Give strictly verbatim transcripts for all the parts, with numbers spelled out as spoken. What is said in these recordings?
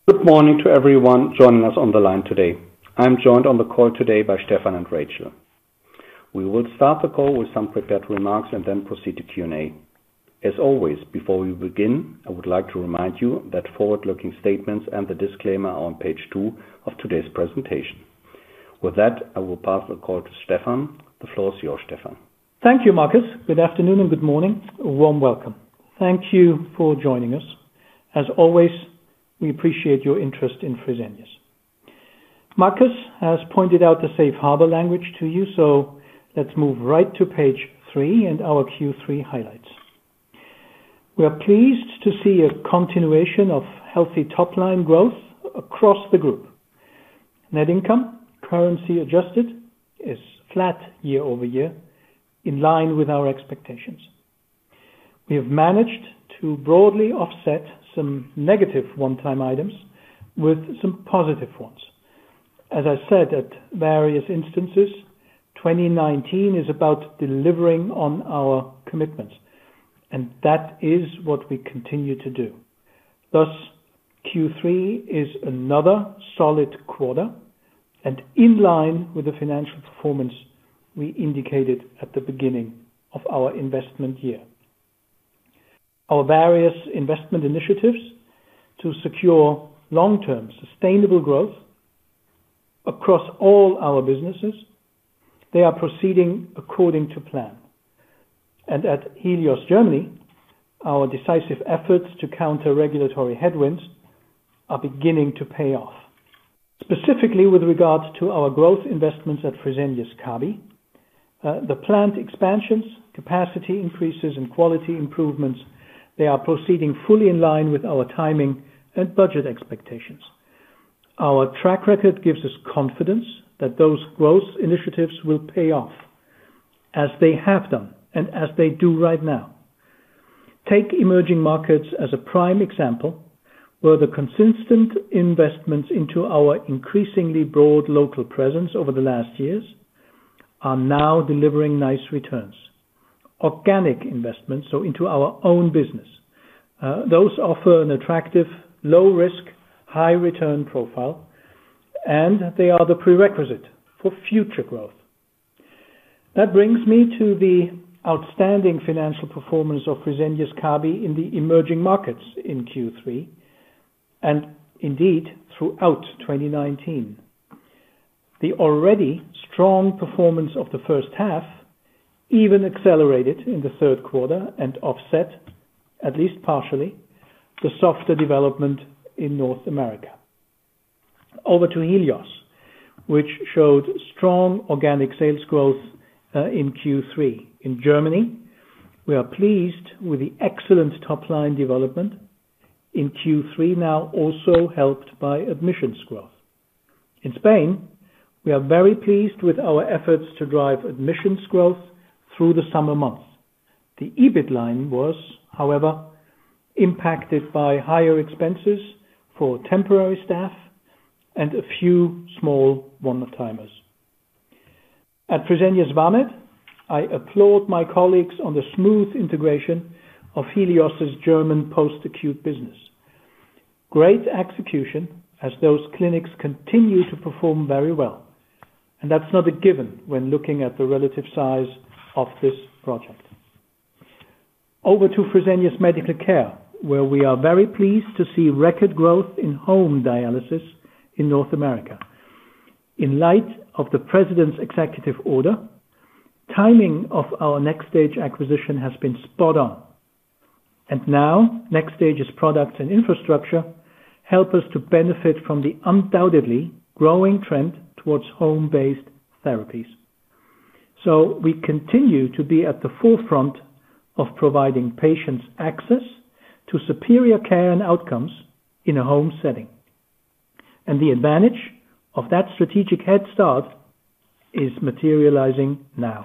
Good morning to everyone joining us on the line today. I'm joined on the call today by Stefan and Rachel. We will start the call with some prepared remarks and then proceed to Q and A. As always, before we begin, I would like to remind you that forward-looking statements and the disclaimer are on page two of today's presentation. With that, I will pass the call to Stefan. The floor is yours, Stefan. Thank you, Markus. Good afternoon and good morning. A warm welcome. Thank you for joining us. As always, we appreciate your interest in Fresenius. Markus has pointed out the safe harbor language to you, so let's move right to page three and our Q three highlights. We are pleased to see a continuation of healthy top-line growth across the group. Net income, currency adjusted, is flat year over year, in line with our expectations. We have managed to broadly offset some negative one-time items with some positive ones. As I said at various instances, twenty nineteen is about delivering on our commitments, and that is what we continue to do. Thus, Q three is another solid quarter and in line with the financial performance we indicated at the beginning of our investment year. Our various investment initiatives to secure long-term sustainable growth across all our businesses, they are proceeding according to plan. And at Helios Germany, our decisive efforts to counter regulatory headwinds are beginning to pay off. Specifically with regard to our growth investments at Fresenius Kabi, uh, the planned expansions, capacity increases and quality improvements, they are proceeding fully in line with our timing and budget expectations. Our track record gives us confidence that those growth initiatives will pay off, as they have done and as they do right now. Take emerging markets as a prime example, where the consistent investments into our increasingly broad local presence over the last years are now delivering nice returns. Organic investments, so into our own business. Uh, those offer an attractive, low-risk, high-return profile, and they are the prerequisite for future growth. That brings me to the outstanding financial performance of Fresenius Kabi in the emerging markets in Q three, and indeed throughout twenty nineteen. The already strong performance of the first half even accelerated in the third quarter and offset, at least partially, the softer development in North America. Over to Helios, which showed strong organic sales growth uh, in Q three. In Germany, we are pleased with the excellent top-line development in Q three, now also helped by admissions growth. In Spain, we are very pleased with our efforts to drive admissions growth through the summer months. The EBIT line was, however, impacted by higher expenses for temporary staff and a few small one-timers. At Fresenius Vamed, I applaud my colleagues on the smooth integration of Helios's German post-acute business. Great execution, as those clinics continue to perform very well. And that's not a given when looking at the relative size of this project. Over to Fresenius Medical Care, where we are very pleased to see record growth in home dialysis in North America. In light of the President's executive order, timing of our NxStage acquisition has been spot on. And now, NxStage's products and infrastructure help us to benefit from the undoubtedly growing trend towards home-based therapies. So we continue to be at the forefront of providing patients access to superior care and outcomes in a home setting. And the advantage of that strategic head start is materializing now.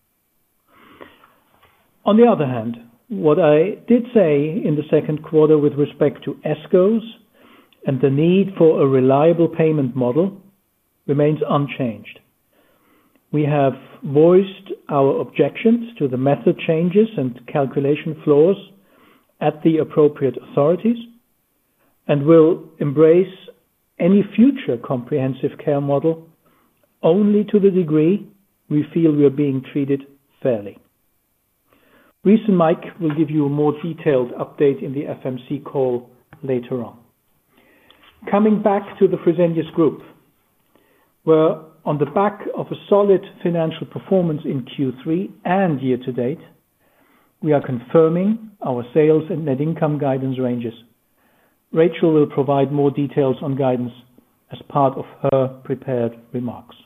On the other hand, what I did say in the second quarter with respect to ESCOs and the need for a reliable payment model remains unchanged. We have voiced our objections to the method changes and calculation flaws at the appropriate authorities, and will embrace any future comprehensive care model only to the degree we feel we are being treated fairly. Reece and Mike will give you a more detailed update in the F M C call later on. Coming back to the Fresenius Group, where on the back of a solid financial performance in Q three and year to date, we are confirming our sales and net income guidance ranges. Rachel will provide more details on guidance as part of her prepared remarks.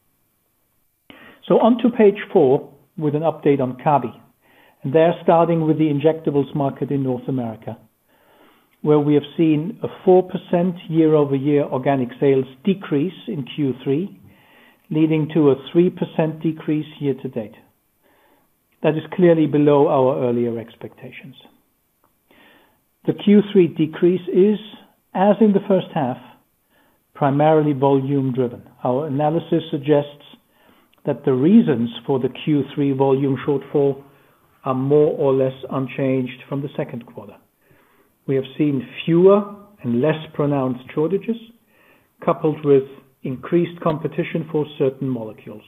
So on to page four with an update on Kabi. And there starting with the injectables market in North America, where we have seen a four percent year-over-year organic sales decrease in Q three, leading to a three percent decrease year to date. That is clearly below our earlier expectations. The Q three decrease is, as in the first half, primarily volume driven. Our analysis suggests that the reasons for the Q three volume shortfall are more or less unchanged from the second quarter. We have seen fewer and less pronounced shortages, coupled with increased competition for certain molecules.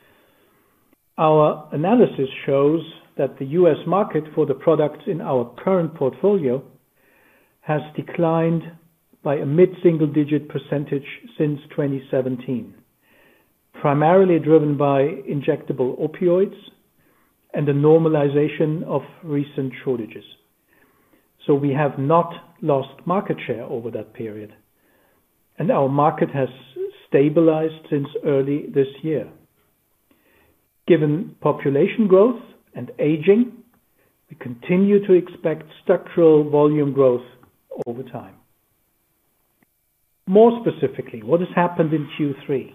Our analysis shows that the U S market for the products in our current portfolio has declined by a mid-single digit percentage since twenty seventeen, primarily driven by injectable opioids and the normalization of recent shortages. So we have not lost market share over that period, and our market has stabilized since early this year. Given population growth and aging, we continue to expect structural volume growth over time. More specifically, what has happened in Q three?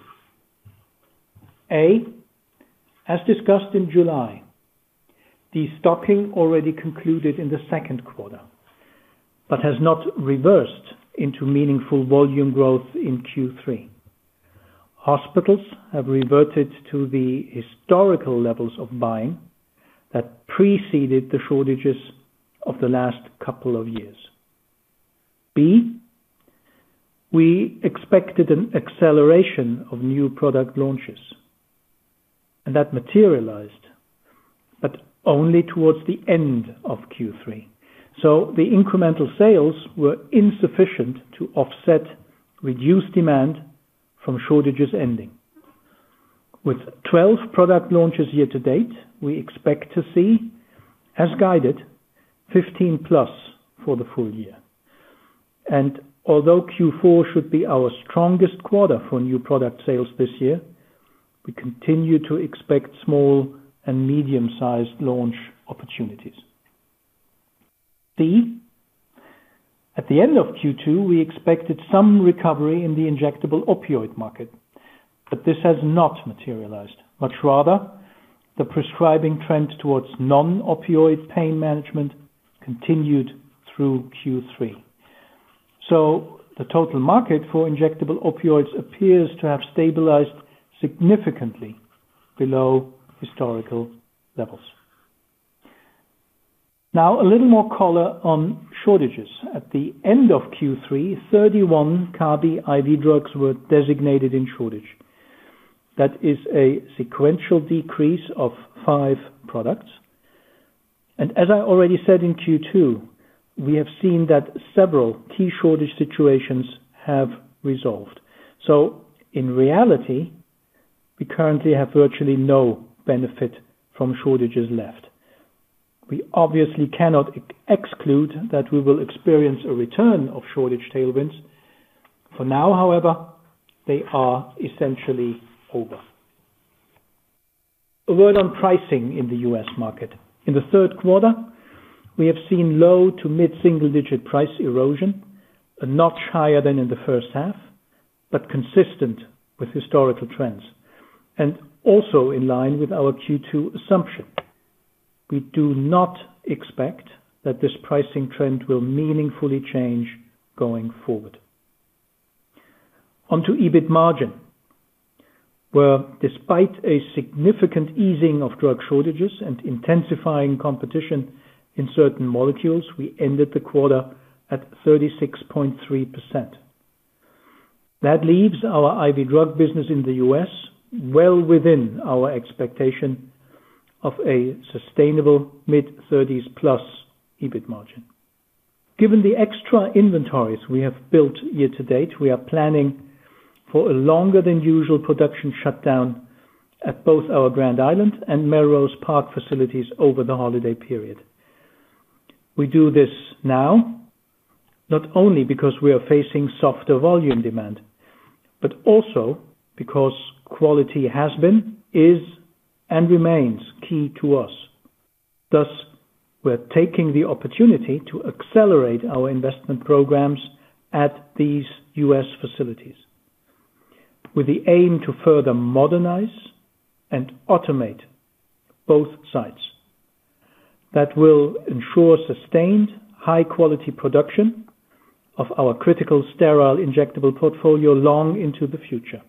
A, as discussed in July, destocking already concluded in the second quarter, but has not reversed into meaningful volume growth in Q three. Hospitals have reverted to the historical levels of buying that preceded the shortages of the last couple of years. B, we expected an acceleration of new product launches, and that materialized, but only towards the end of Q three. So the incremental sales were insufficient to offset reduced demand from shortages ending. With twelve product launches year to date, we expect to see, as guided, fifteen plus for the full year. And although Q four should be our strongest quarter for new product sales this year, we continue to expect small and medium-sized launch opportunities. C, at the end of Q two, we expected some recovery in the injectable opioid market, but this has not materialized. Much rather, the prescribing trend towards non-opioid pain management continued through Q three. So the total market for injectable opioids appears to have stabilized significantly below historical levels. Now, a little more color on shortages. At the end of Q three, thirty-one Kabi I V drugs were designated in shortage. That is a sequential decrease of five products. And as I already said in Q two, we have seen that several key shortage situations have resolved. So, in reality, we currently have virtually no benefit from shortages left. We obviously cannot exclude that we will experience a return of shortage tailwinds. For now, however, they are essentially over. A word on pricing in the U S market. In the third quarter, we have seen low to mid-single digit price erosion, a notch higher than in the first half, but consistent with historical trends, and also in line with our Q two assumption. We do not expect that this pricing trend will meaningfully change going forward. On to EBIT margin, where despite a significant easing of drug shortages and intensifying competition in certain molecules, we ended the quarter at thirty-six point three percent. That leaves our I V drug business in the U S well within our expectation of a sustainable mid-thirties plus EBIT margin. Given the extra inventories we have built year to date, we are planning for a longer than usual production shutdown at both our Grand Island and Melrose Park facilities over the holiday period. We do this now, not only because we are facing softer volume demand, but also because quality has been, is, and remains key to us. Thus, we're taking the opportunity to accelerate our investment programs at these U S facilities, with the aim to further modernize and automate both sites. That will ensure sustained, high-quality production of our critical sterile injectable portfolio long into the future.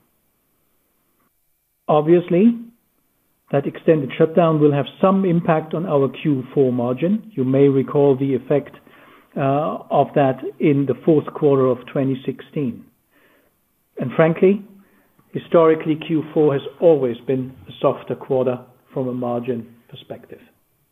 Obviously, that extended shutdown will have some impact on our Q four margin. You may recall the effect uh, of that in the fourth quarter of twenty sixteen. And frankly, historically, Q four has always been a softer quarter from a margin perspective.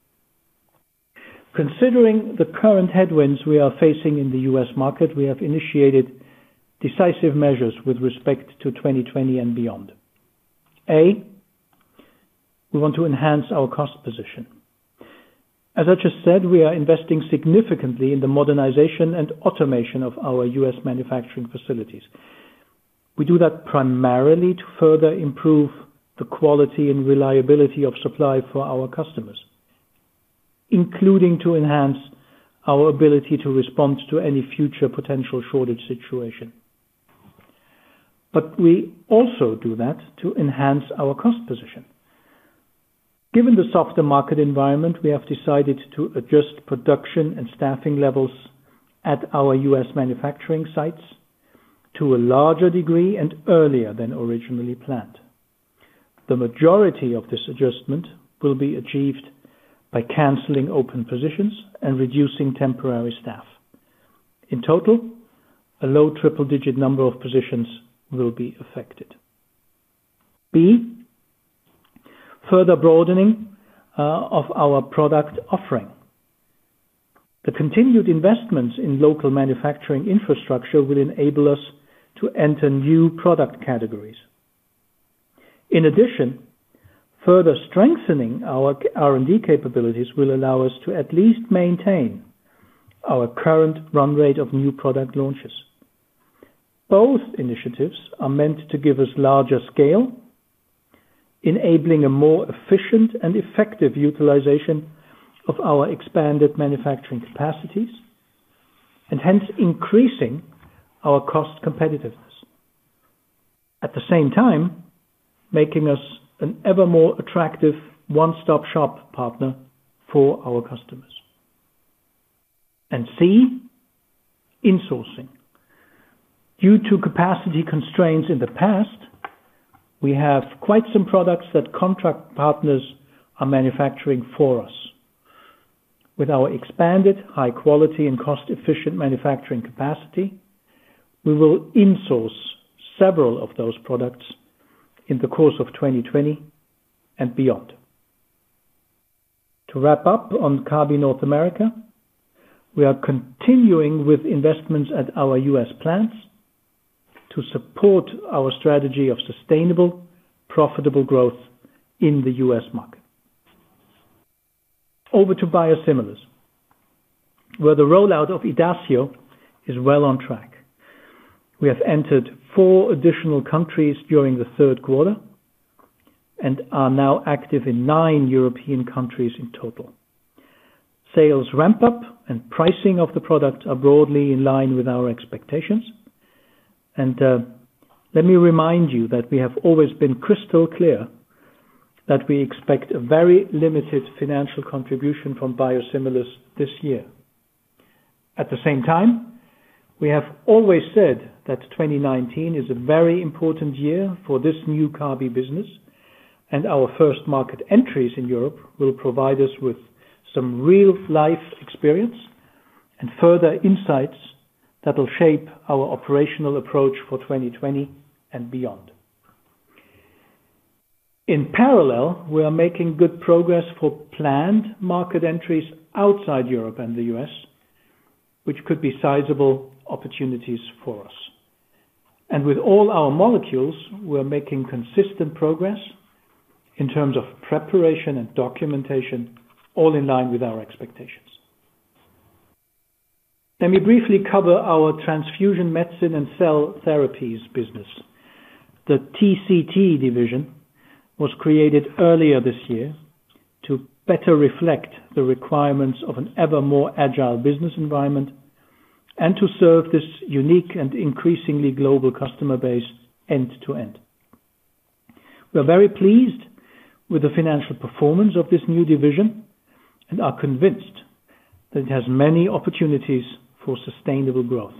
Considering the current headwinds we are facing in the U S market, we have initiated decisive measures with respect to twenty twenty and beyond. A, we want to enhance our cost position. As I just said, we are investing significantly in the modernization and automation of our U S manufacturing facilities. We do that primarily to further improve the quality and reliability of supply for our customers, including to enhance our ability to respond to any future potential shortage situation. But we also do that to enhance our cost position. Given the softer market environment, we have decided to adjust production and staffing levels at our U S manufacturing sites to a larger degree and earlier than originally planned. The majority of this adjustment will be achieved by cancelling open positions and reducing temporary staff. In total, a low triple-digit number of positions will be affected. B, further broadening uh, of our product offering. The continued investments in local manufacturing infrastructure will enable us to enter new product categories. In addition, further strengthening our R and D capabilities will allow us to at least maintain our current run rate of new product launches. Both initiatives are meant to give us larger scale, enabling a more efficient and effective utilization of our expanded manufacturing capacities, and hence increasing our cost competitiveness. At the same time, making us an ever more attractive one-stop shop partner for our customers. And C, insourcing. Due to capacity constraints in the past, we have quite some products that contract partners are manufacturing for us. With our expanded high quality and cost-efficient manufacturing capacity, we will insource several of those products in the course of twenty twenty and beyond. To wrap up on Kabi North America, we are continuing with investments at our U S plants to support our strategy of sustainable, profitable growth in the U S market. Over to biosimilars, where the rollout of Idacio is well on track. We have entered four additional countries during the third quarter and are now active in nine European countries in total. Sales ramp up and pricing of the product are broadly in line with our expectations. And uh, let me remind you that we have always been crystal clear that we expect a very limited financial contribution from biosimilars this year. At the same time, we have always said that twenty nineteen is a very important year for this new Kabi business, and our first market entries in Europe will provide us with some real-life experience and further insights that will shape our operational approach for twenty twenty and beyond. In parallel, we are making good progress for planned market entries outside Europe and the U S, which could be sizable opportunities for us. And with all our molecules, we're making consistent progress in terms of preparation and documentation, all in line with our expectations. Let me briefly cover our transfusion medicine and cell therapies business. The T C T division was created earlier this year to better reflect the requirements of an ever more agile business environment and to serve this unique and increasingly global customer base end to end. We are very pleased with the financial performance of this new division and are convinced that it has many opportunities for sustainable growth.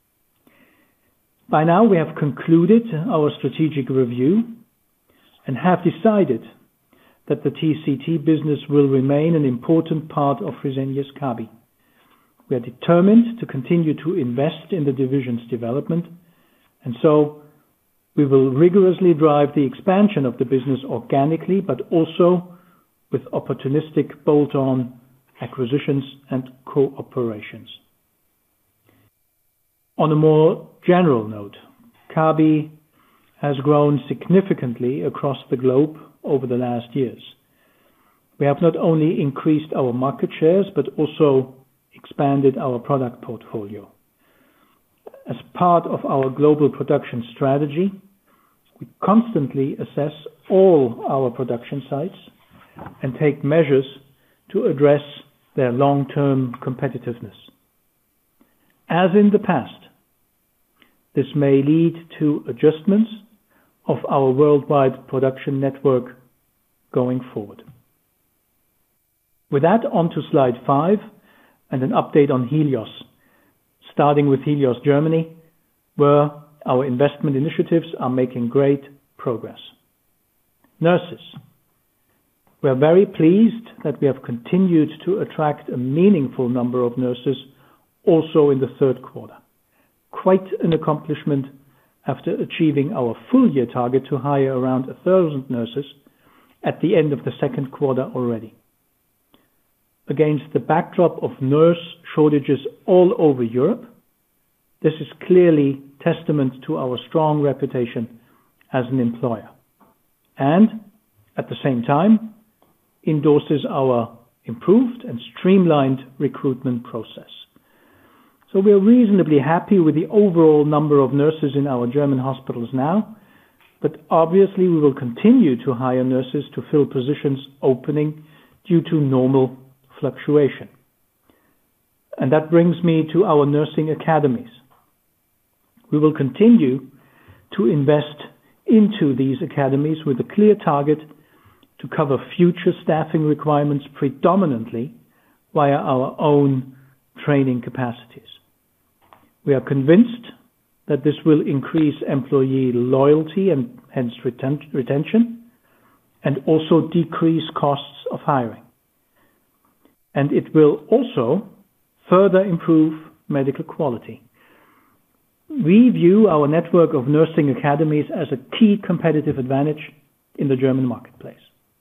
By now, we have concluded our strategic review and have decided that the T C T business will remain an important part of Fresenius Kabi. We are determined to continue to invest in the division's development, and so we will rigorously drive the expansion of the business organically, but also with opportunistic bolt-on acquisitions and cooperations. On a more general note, Kabi has grown significantly across the globe over the last years. We have not only increased our market shares, but also expanded our product portfolio. As part of our global production strategy, we constantly assess all our production sites and take measures to address their long-term competitiveness. As in the past, this may lead to adjustments of our worldwide production network going forward. With that, on to slide five and an update on Helios, starting with Helios Germany, where our investment initiatives are making great progress. Nurses. We are very pleased that we have continued to attract a meaningful number of nurses also in the third quarter. Quite an accomplishment after achieving our full year target to hire around a thousand nurses at the end of the second quarter already. Against the backdrop of nurse shortages all over Europe, this is clearly testament to our strong reputation as an employer, and at the same time endorses our improved and streamlined recruitment process. So we are reasonably happy with the overall number of nurses in our German hospitals now, but obviously we will continue to hire nurses to fill positions opening due to normal fluctuation. And that brings me to our nursing academies. We will continue to invest into these academies with a clear target to cover future staffing requirements predominantly via our own training capacities. We are convinced that this will increase employee loyalty and hence reten- retention, and also decrease costs of hiring. And it will also further improve medical quality. We view our network of nursing academies as a key competitive advantage in the German marketplace.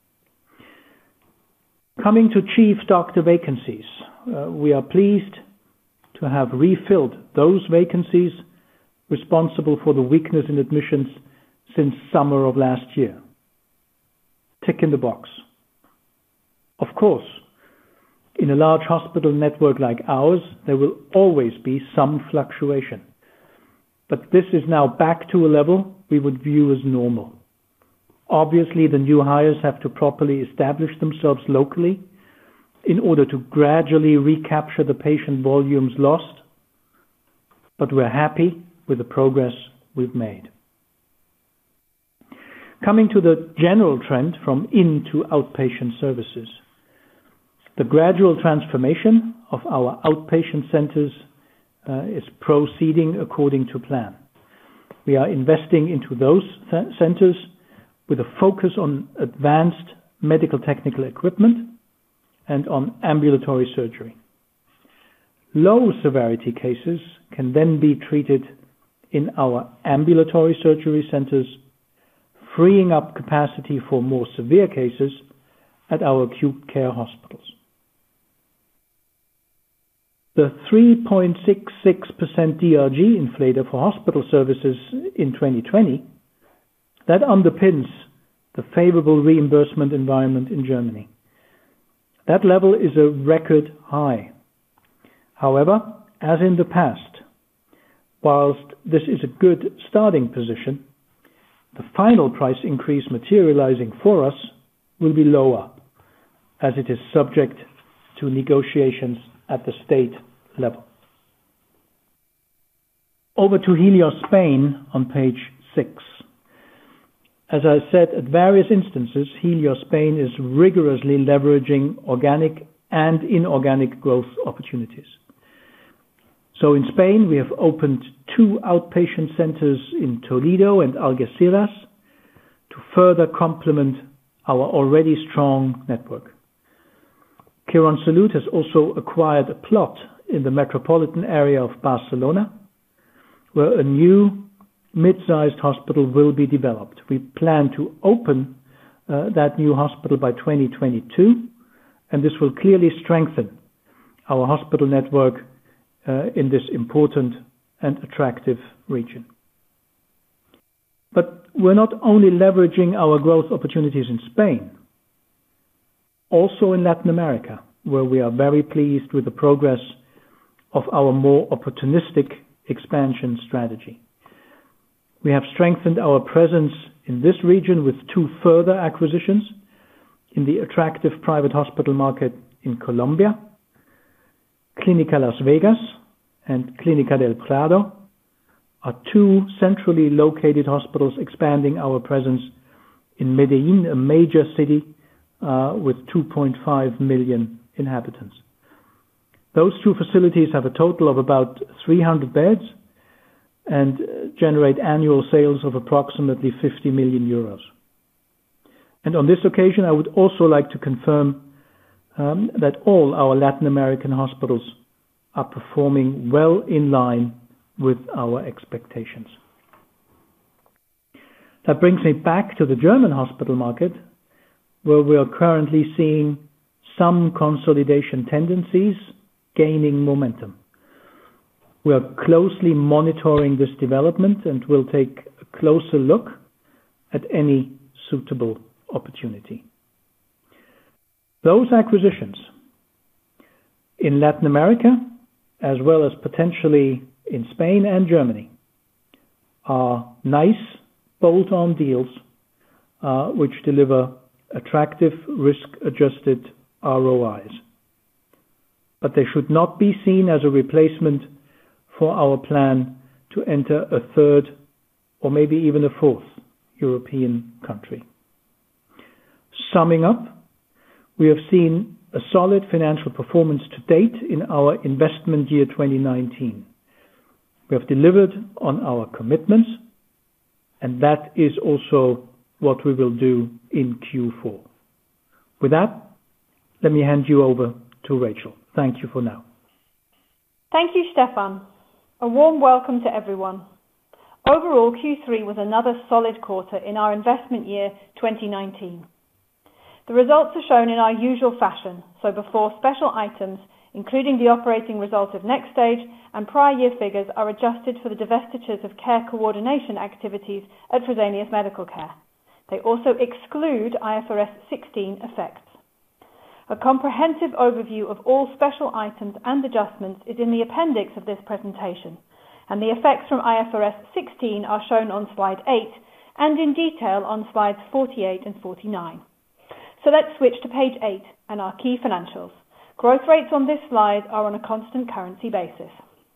Coming to chief doctor vacancies, uh, we are pleased to have refilled those vacancies responsible for the weakness in admissions since summer of last year. Tick in the box. Of course, in a large hospital network like ours, there will always be some fluctuation. But this is now back to a level we would view as normal. Obviously, the new hires have to properly establish themselves locally in order to gradually recapture the patient volumes lost, but we're happy with the progress we've made. Coming to the general trend from in to outpatient services. The gradual transformation of our outpatient centers uh, is proceeding according to plan. We are investing into those th- centers with a focus on advanced medical technical equipment and on ambulatory surgery. Low severity cases can then be treated in our ambulatory surgery centers, freeing up capacity for more severe cases at our acute care hospitals. The three point six six percent D R G inflator for hospital services in twenty twenty, that underpins the favorable reimbursement environment in Germany. That level is a record high. However, as in the past, whilst this is a good starting position, the final price increase materializing for us will be lower, as it is subject to negotiations at the state level. Over to Helios Spain on page six. As I said at various instances, Helios Spain is rigorously leveraging organic and inorganic growth opportunities. So in Spain, we have opened two outpatient centers in Toledo and Algeciras to further complement our already strong network. Quirónsalud has also acquired a plot in the metropolitan area of Barcelona, where a new mid-sized hospital will be developed. We plan to open uh, that new hospital by twenty twenty-two, and this will clearly strengthen our hospital network uh, in this important and attractive region. But we're not only leveraging our growth opportunities in Spain, also in Latin America, where we are very pleased with the progress of our more opportunistic expansion strategy. We have strengthened our presence in this region with two further acquisitions in the attractive private hospital market in Colombia. Clínica Las Vegas and Clínica del Prado are two centrally located hospitals expanding our presence in Medellín, a major city uh, with two point five million inhabitants. Those two facilities have a total of about three hundred beds and generate annual sales of approximately fifty million euros. And on this occasion, I would also like to confirm um, that all our Latin American hospitals are performing well in line with our expectations. That brings me back to the German hospital market, where we are currently seeing some consolidation tendencies gaining momentum. We are closely monitoring this development and will take a closer look at any suitable opportunity. Those acquisitions in Latin America, as well as potentially in Spain and Germany, are nice bolt-on deals uh, which deliver attractive risk-adjusted R O Is. But they should not be seen as a replacement for our plan to enter a third or maybe even a fourth European country. Summing up, we have seen a solid financial performance to date in our investment year twenty nineteen. We have delivered on our commitments, and that is also what we will do in Q four. With that, let me hand you over to Rachel. Thank you for now. Thank you, Stefan. A warm welcome to everyone. Overall, Q three was another solid quarter in our investment year twenty nineteen. The results are shown in our usual fashion, so before special items, including the operating result of NxStage and prior year figures, are adjusted for the divestitures of care coordination activities at Fresenius Medical Care. They also exclude I F R S sixteen effects. A comprehensive overview of all special items and adjustments is in the appendix of this presentation, and the effects from I F R S sixteen are shown on slide eight and in detail on slides forty-eight and forty-nine. So let's switch to page eight and our key financials. Growth rates on this slide are on a constant currency basis.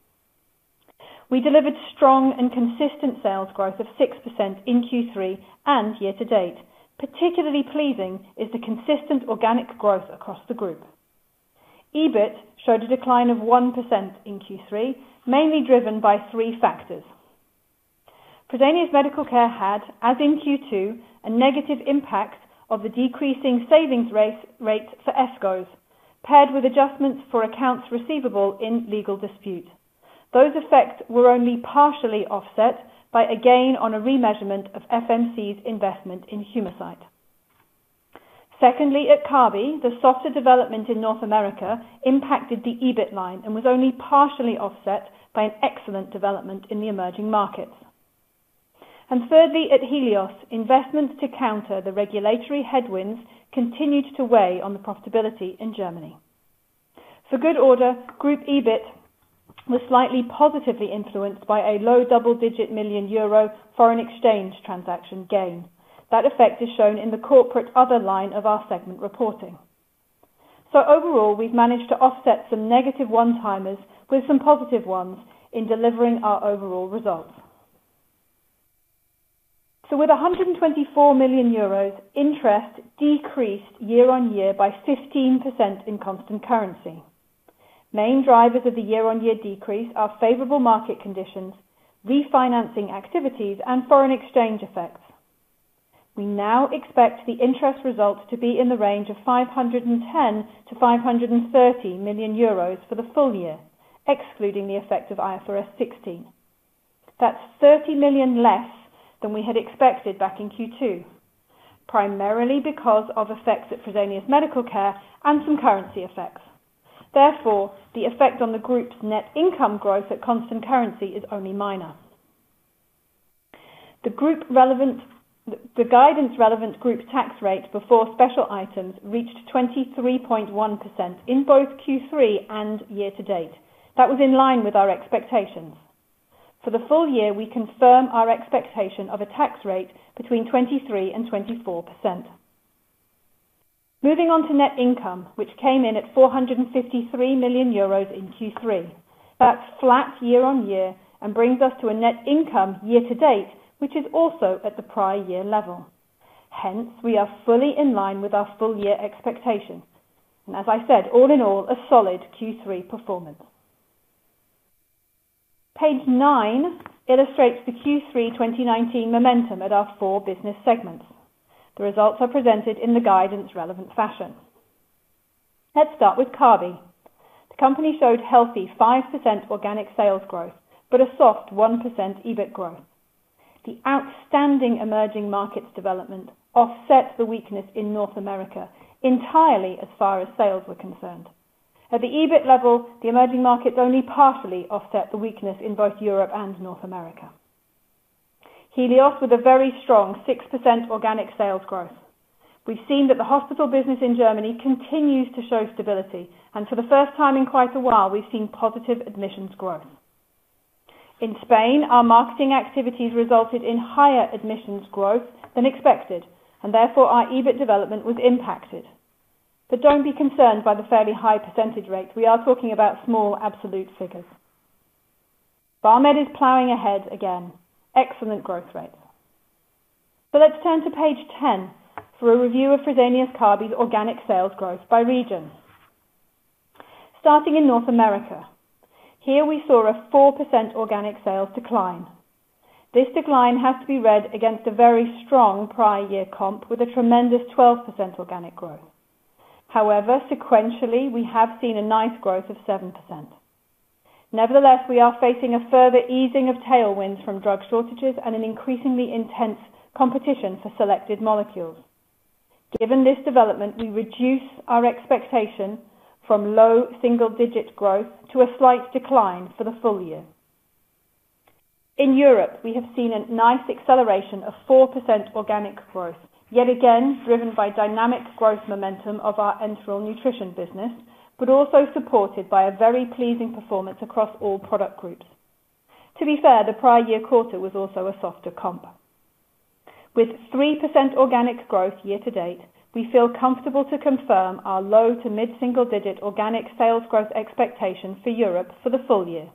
We delivered strong and consistent sales growth of six percent in Q three and year to date. Particularly pleasing is the consistent organic growth across the group. EBIT showed a decline of one percent in Q three, mainly driven by three factors. Fresenius Medical Care had, as in Q two, a negative impact of the decreasing savings rate, rate for ESCOs, paired with adjustments for accounts receivable in legal dispute. Those effects were only partially offset by a gain on a remeasurement of F M C's investment in Humacyte. Secondly, at Kabi, the softer development in North America impacted the EBIT line and was only partially offset by an excellent development in the emerging markets. And thirdly, at Helios, investments to counter the regulatory headwinds continued to weigh on the profitability in Germany. For good order, group EBIT was slightly positively influenced by a low double-digit million euro foreign exchange transaction gain. That effect is shown in the corporate other line of our segment reporting. So overall, we've managed to offset some negative one-timers with some positive ones in delivering our overall results. So with one hundred twenty-four million euros, interest decreased year on year by fifteen percent in constant currency. Main drivers of the year-on-year decrease are favourable market conditions, refinancing activities and foreign exchange effects. We now expect the interest result to be in the range of five hundred ten to five hundred thirty million euros for the full year, excluding the effect of I F R S sixteen. That's thirty million less than we had expected back in Q two, primarily because of effects at Fresenius Medical Care and some currency effects. Therefore, the effect on the group's net income growth at constant currency is only minor. The group relevant, the guidance relevant group tax rate before special items reached twenty-three point one percent in both Q three and year to date. That was in line with our expectations. For the full year, we confirm our expectation of a tax rate between twenty-three and twenty-four percent. Moving on to net income, which came in at four hundred fifty-three million euros in Q three. That's flat year on year and brings us to a net income year to date, which is also at the prior year level. Hence, we are fully in line with our full year expectation. And as I said, all in all, a solid Q three performance. Page nine illustrates the Q three twenty nineteen momentum at our four business segments. The results are presented in the guidance relevant fashion. Let's start with Kabi. The company showed healthy five percent organic sales growth, but a soft one percent EBIT growth. The outstanding emerging markets development offset the weakness in North America entirely as far as sales were concerned. At the EBIT level, the emerging markets only partially offset the weakness in both Europe and North America. Helios with a very strong six percent organic sales growth. We've seen that the hospital business in Germany continues to show stability, and for the first time in quite a while, we've seen positive admissions growth. In Spain, our marketing activities resulted in higher admissions growth than expected, and therefore our EBIT development was impacted. But don't be concerned by the fairly high percentage rate. We are talking about small absolute figures. Barmed is ploughing ahead again. Excellent growth rates. So let's turn to page ten for a review of Fresenius Kabi's organic sales growth by region. Starting in North America. Here we saw a four percent organic sales decline. This decline has to be read against a very strong prior year comp with a tremendous twelve percent organic growth. However, sequentially, we have seen a nice growth of seven percent. Nevertheless, we are facing a further easing of tailwinds from drug shortages and an increasingly intense competition for selected molecules. Given this development, we reduce our expectation from low single-digit growth to a slight decline for the full year. In Europe, we have seen a nice acceleration of four percent organic growth, yet again driven by dynamic growth momentum of our enteral nutrition business, but also supported by a very pleasing performance across all product groups. To be fair, the prior year quarter was also a softer comp. With three percent organic growth year to date, we feel comfortable to confirm our low to mid-single digit organic sales growth expectation for Europe for the full year.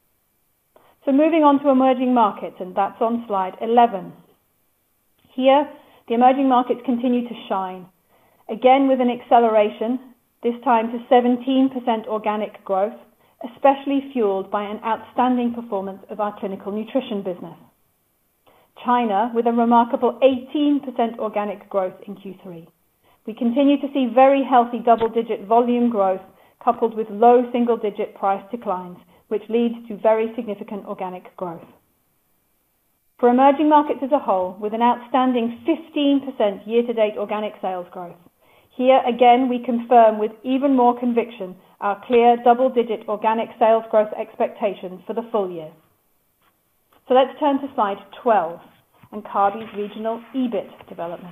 So moving on to emerging markets, and that's on slide eleven. Here, the emerging markets continue to shine, again with an acceleration, this time to seventeen percent organic growth, especially fueled by an outstanding performance of our clinical nutrition business. China with a remarkable eighteen percent organic growth in Q three. We continue to see very healthy double-digit volume growth coupled with low single-digit price declines, which leads to very significant organic growth. For emerging markets as a whole, with an outstanding fifteen percent year-to-date organic sales growth, here again we confirm with even more conviction our clear double-digit organic sales growth expectations for the full year. So let's turn to slide twelve and Kabi's regional EBIT development.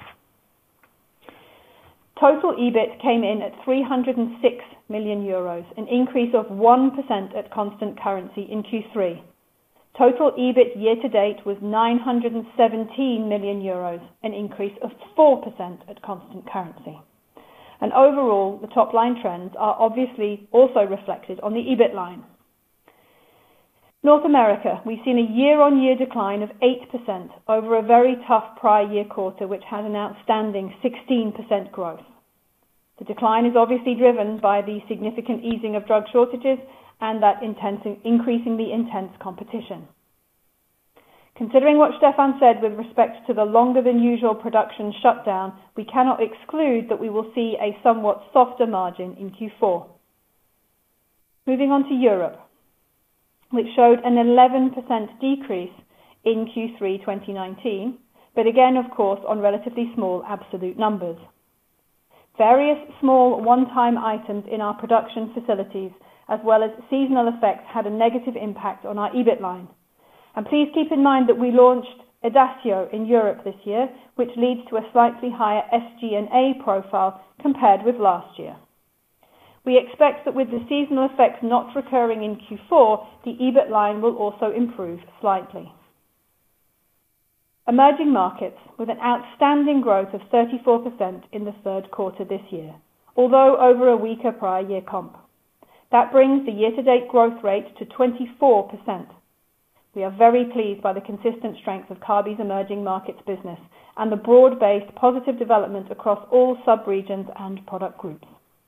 Total EBIT came in at three hundred six million euros, an increase of one percent at constant currency in Q three. Total EBIT year-to-date was nine hundred seventeen million euros, an increase of four percent at constant currency. And overall, the top-line trends are obviously also reflected on the EBIT line. North America, we've seen a year-on-year decline of eight percent over a very tough prior year quarter, which had an outstanding sixteen percent growth. The decline is obviously driven by the significant easing of drug shortages and that intense, increasingly intense competition. Considering what Stefan said with respect to the longer than usual production shutdown, we cannot exclude that we will see a somewhat softer margin in Q four. Moving on to Europe, which showed an eleven percent decrease in Q three twenty nineteen, but again, of course, on relatively small absolute numbers. Various small one-time items in our production facilities, as well as seasonal effects, had a negative impact on our EBIT line. And please keep in mind that we launched Idacio in Europe this year, which leads to a slightly higher S G and A profile compared with last year. We expect that with the seasonal effects not recurring in Q four, the EBIT line will also improve slightly. Emerging markets, with an outstanding growth of thirty-four percent in the third quarter this year, although over a weaker prior year comp. That brings the year-to-date growth rate to twenty-four percent. We are very pleased by the consistent strength of Kabi's emerging markets business and the broad-based positive development across all sub-regions and product groups.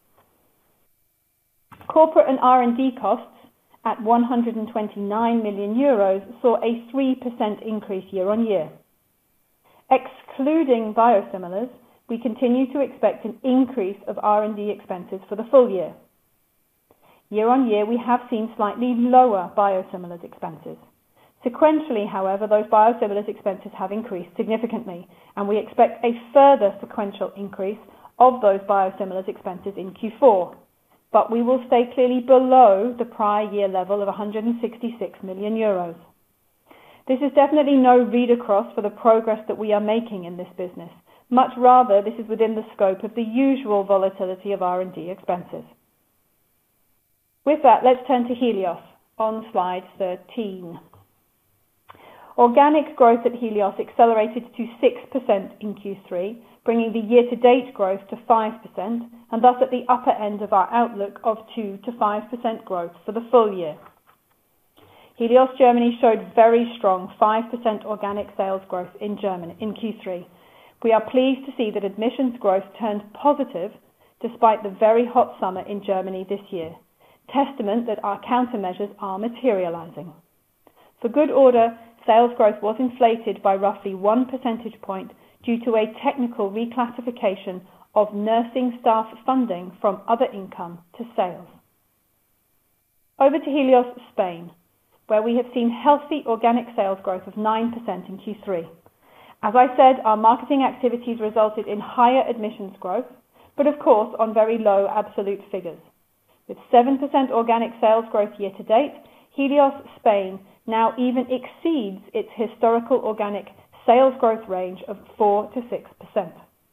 Corporate and R and D costs at one hundred twenty-nine million euros saw a three percent increase year on year. Excluding biosimilars, we continue to expect an increase of R and D expenses for the full year. Year on year, we have seen slightly lower biosimilars expenses. Sequentially, however, those biosimilars expenses have increased significantly, and we expect a further sequential increase of those biosimilars expenses in Q four. But we will stay clearly below the prior year level of one hundred sixty-six million euros. This is definitely no read across for the progress that we are making in this business. Much rather, this is within the scope of the usual volatility of R and D expenses. With that, let's turn to Helios on slide thirteen. Organic growth at Helios accelerated to six percent in Q three, bringing the year-to-date growth to five percent, and thus at the upper end of our outlook of two to five percent growth for the full year. Helios Germany showed very strong five percent organic sales growth in Germany in Q three. We are pleased to see that admissions growth turned positive despite the very hot summer in Germany this year, testament that our countermeasures are materializing. For good order, sales growth was inflated by roughly one percentage point due to a technical reclassification of nursing staff funding from other income to sales. Over to Helios Spain, where we have seen healthy organic sales growth of nine percent in Q three. As I said, our marketing activities resulted in higher admissions growth, but of course on very low absolute figures. With seven percent organic sales growth year to date, Helios Spain now even exceeds its historical organic sales growth range of four to six percent.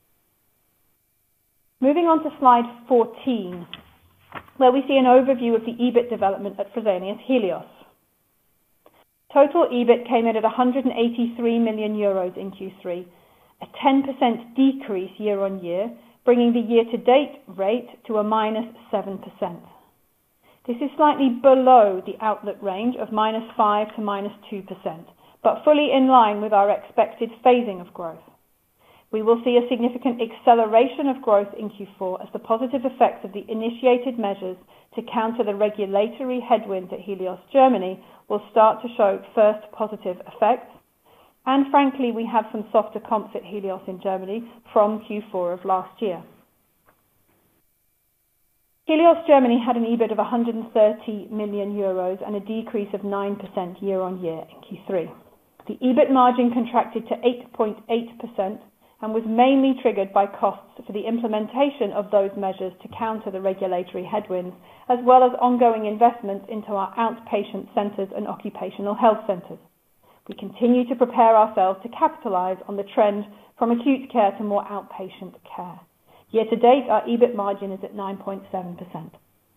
Moving on to slide fourteen, where we see an overview of the EBIT development at Fresenius Helios. Total EBIT came in at one hundred eighty-three million euros in Q three, a ten percent decrease year on year, bringing the year-to-date rate to a minus seven percent. This is slightly below the outlook range of minus five to minus two percent, but fully in line with our expected phasing of growth. We will see a significant acceleration of growth in Q four as the positive effects of the initiated measures to counter the regulatory headwinds at Helios Germany will start to show first positive effects, And frankly, we have some softer comps at Helios in Germany from Q four of last year. Helios Germany had an EBIT of one hundred thirty million euros and a decrease of nine percent year-on-year in Q three. The EBIT margin contracted to eight point eight percent and was mainly triggered by costs for the implementation of those measures to counter the regulatory headwinds, as well as ongoing investments into our outpatient centres and occupational health centres. We continue to prepare ourselves to capitalise on the trend from acute care to more outpatient care. Year to date, our EBIT margin is at nine point seven percent.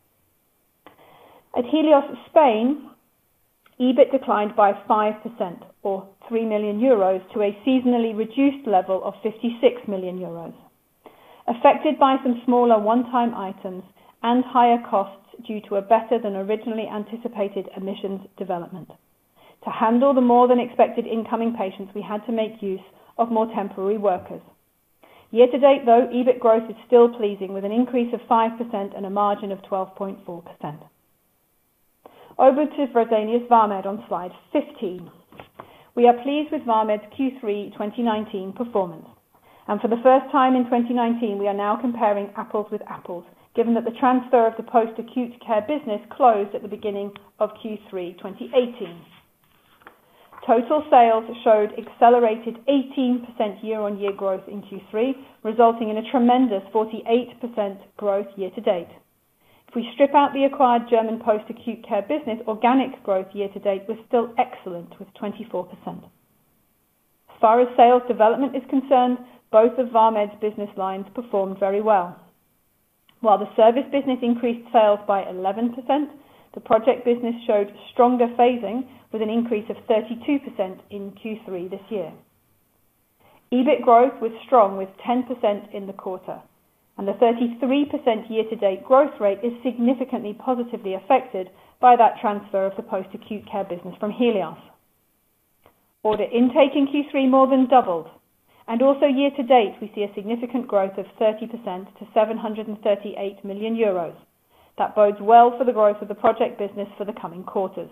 At Helios Spain, EBIT declined by five percent, or three million euros, to a seasonally reduced level of fifty-six million euros. Affected by some smaller one-time items and higher costs due to a better than originally anticipated admissions development. To handle the more than expected incoming patients, we had to make use of more temporary workers. Year to date, though, EBIT growth is still pleasing, with an increase of five percent and a margin of twelve point four percent. Over to Fresenius Vamed on slide fifteen. We are pleased with Vamed's Q three twenty nineteen performance. And for the first time in twenty nineteen, we are now comparing apples with apples, given that the transfer of the post-acute care business closed at the beginning of Q three twenty eighteen. Total sales showed accelerated eighteen percent year-on-year growth in Q three, resulting in a tremendous forty-eight percent growth year to date. If we strip out the acquired German post-acute care business, organic growth year to date was still excellent, with twenty-four percent. As far as sales development is concerned, both of Vamed's business lines performed very well. While the service business increased sales by eleven percent, the project business showed stronger phasing, with an increase of thirty-two percent in Q three this year. EBIT growth was strong, with ten percent in the quarter, and the thirty-three percent year-to-date growth rate is significantly positively affected by that transfer of the post-acute care business from Helios. Order intake in Q three more than doubled, and also year-to-date we see a significant growth of thirty percent to seven hundred thirty-eight million euros. That bodes well for the growth of the project business for the coming quarters.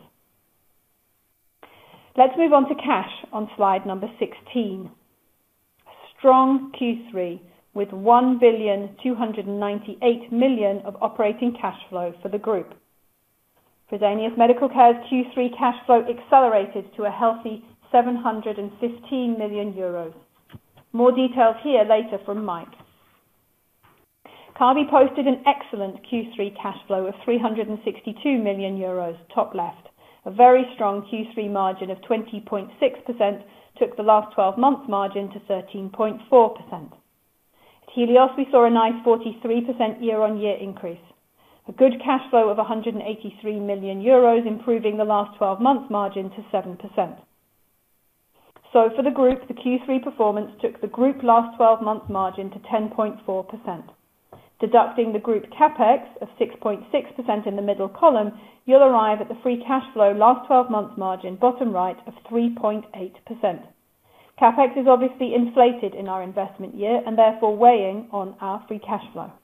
Let's move on to cash on slide number sixteen. A strong Q three with one billion two hundred ninety-eight million of operating cash flow for the group. Fresenius Medical Care's Q three cash flow accelerated to a healthy seven hundred fifteen million euros. More details here later from Mike. Kabi posted an excellent Q three cash flow of three hundred sixty-two million euros, top left. A very strong Q three margin of twenty point six percent took the last twelve months margin to thirteen point four percent. At Helios we saw a nice forty-three percent year-on-year increase. A good cash flow of one hundred eighty-three million euros, improving the last twelve months margin to seven percent. So for the group, the Q three performance took the group last twelve months margin to ten point four percent. Deducting the group capex of six point six percent in the middle column, you'll arrive at the free cash flow last twelve months margin, bottom right, of three point eight percent. Capex is obviously inflated in our investment year and therefore weighing on our free cash flow.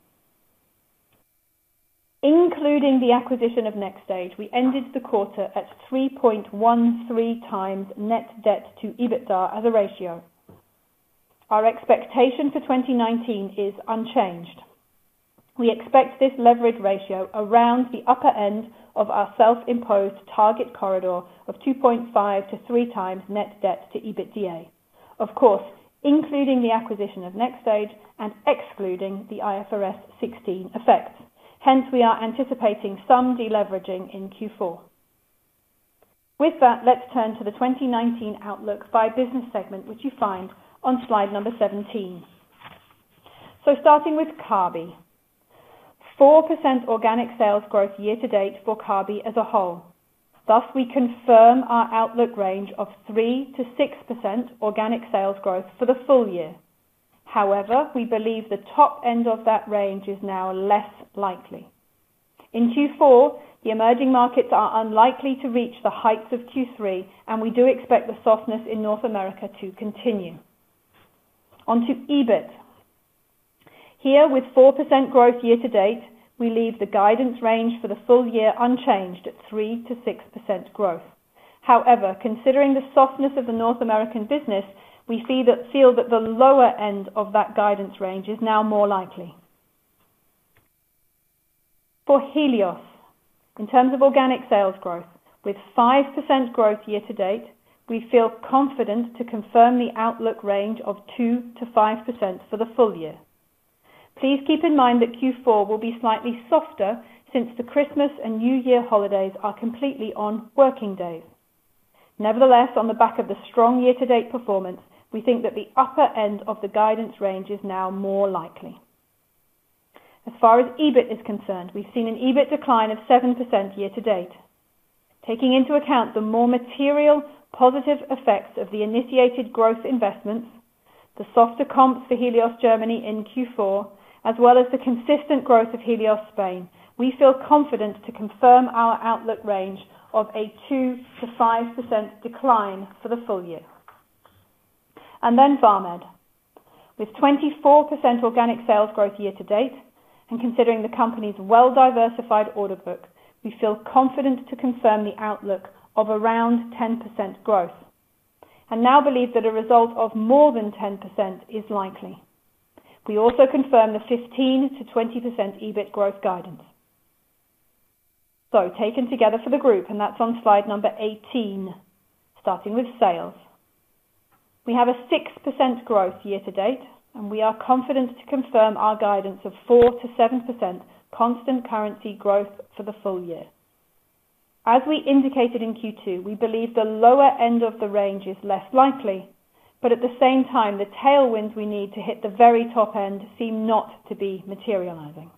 Including the acquisition of NxStage, we ended the quarter at three point one three times net debt to EBITDA as a ratio. Our expectation for twenty nineteen is unchanged. We expect this leverage ratio around the upper end of our self-imposed target corridor of two point five to three times net debt to EBITDA. Of course, including the acquisition of NxStage and excluding the I F R S sixteen effects. Hence, we are anticipating some deleveraging in Q four. With that, let's turn to the twenty nineteen outlook by business segment, which you find on slide number seventeen. So starting with Kabi. four percent organic sales growth year-to-date for Kabi as a whole. Thus, we confirm our outlook range of three to six percent organic sales growth for the full year. However, we believe the top end of that range is now less likely. In Q four, the emerging markets are unlikely to reach the heights of Q three, and we do expect the softness in North America to continue. On to EBIT. Here, with four percent growth year-to-date, we leave the guidance range for the full year unchanged at three to six percent growth. However, considering the softness of the North American business, we feel that, feel that the lower end of that guidance range is now more likely. For Helios, in terms of organic sales growth, with five percent growth year to date, we feel confident to confirm the outlook range of two to five percent for the full year. Please keep in mind that Q four will be slightly softer since the Christmas and New Year holidays are completely on working days. Nevertheless, on the back of the strong year-to-date performance, we think that the upper end of the guidance range is now more likely. As far as EBIT is concerned, we've seen an EBIT decline of seven percent year to date. Taking into account the more material positive effects of the initiated growth investments, the softer comps for Helios Germany in Q four, as well as the consistent growth of Helios Spain, we feel confident to confirm our outlook range of a two to five percent decline for the full year. And then Vamed. With twenty-four percent organic sales growth year to date, and considering the company's well-diversified order book, we feel confident to confirm the outlook of around ten percent growth, and now believe that a result of more than ten percent is likely. We also confirm the fifteen to twenty percent EBIT growth guidance. So, taken together for the group, and that's on slide number eighteen, starting with sales. We have a six percent growth year to date, and we are confident to confirm our guidance of four to seven percent constant currency growth for the full year. As we indicated in Q two, we believe the lower end of the range is less likely, but at the same time, the tailwinds we need to hit the very top end seem not to be materializing.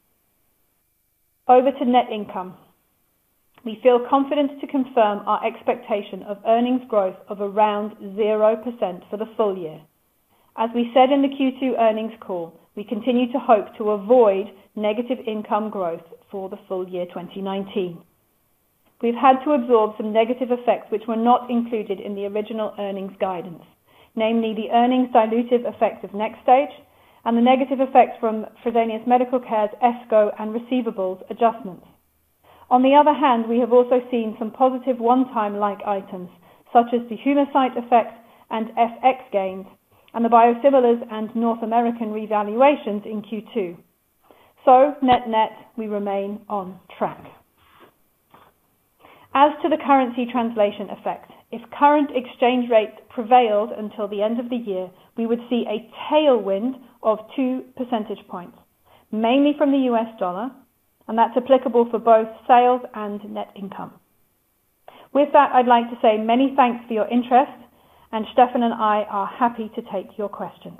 Over to net income. We feel confident to confirm our expectation of earnings growth of around zero percent for the full year. As we said in the Q two earnings call, we continue to hope to avoid negative income growth for the full year twenty nineteen. We've had to absorb some negative effects which were not included in the original earnings guidance, namely the earnings dilutive effect of NxStage and the negative effects from Fresenius Medical Care's ESCO and receivables adjustments. On the other hand, we have also seen some positive one-time-like items, such as the Humacyte effect and F X gains, and the biosimilars and North American revaluations in Q two. So, net-net, we remain on track. As to the currency translation effect, if current exchange rates prevailed until the end of the year, we would see a tailwind of two percentage points, mainly from the U S dollar, and that's applicable for both sales and net income. With that, I'd like to say many thanks for your interest, and Stefan and I are happy to take your questions.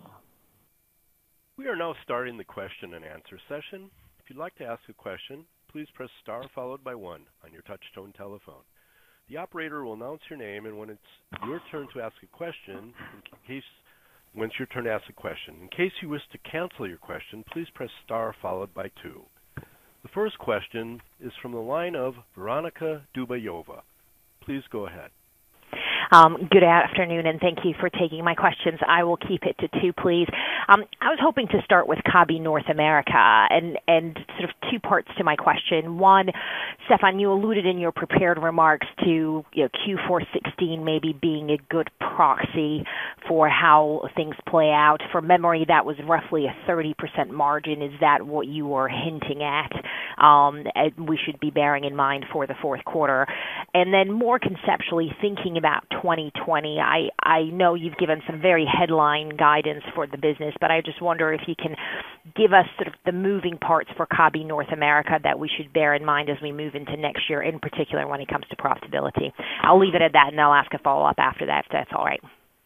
We are now starting the question and answer session. If you'd like to ask a question, please press star followed by one on your touch-tone telephone. The operator will announce your name, and when it's your turn to ask a question, in case when it's your turn to ask a question. In case you wish to cancel your question, please press star followed by two. The first question is from the line of Veronika Dubajova. Please go ahead. Um, good afternoon, and thank you for taking my questions. I will keep it to two, please. Um, I was hoping to start with Kabi North America, and, and sort of two parts to my question. One, Stefan, you alluded in your prepared remarks to you know, Q four sixteen maybe being a good proxy for how things play out. For memory, that was roughly a thirty percent margin. Is that what you were hinting at? Um, and we should be bearing in mind for the fourth quarter. And then more conceptually, thinking about twenty twenty, I, I know you've given some very headline guidance for the business, but I just wonder if you can give us sort of the moving parts for Kabi North America that we should bear in mind as we move into next year, in particular when it comes to profitability. I'll leave it at that, and I'll ask a follow-up after that, if that's all right.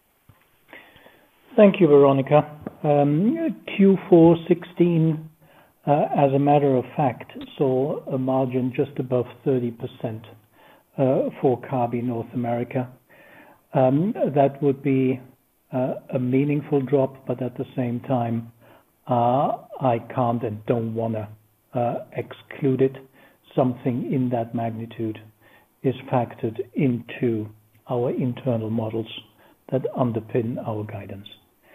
Thank you, Veronika. Um, Q four sixteen, uh, as a matter of fact, saw a margin just above thirty percent uh, for Kabi North America. Um, that would be uh, a meaningful drop, but at the same time, uh, I can't and don't want to uh, exclude it. Something in that magnitude is factored into our internal models that underpin our guidance.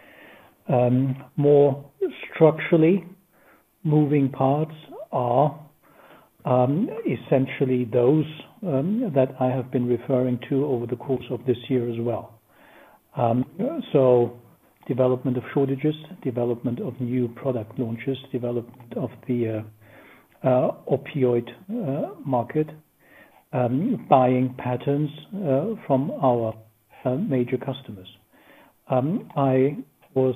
Um, more structurally, moving parts are um, essentially those um, that I have been referring to over the course of this year as well. Um, so development of shortages, development of new product launches, development of the uh, uh, opioid uh, market, um, buying patterns uh, from our uh, major customers. Um, I was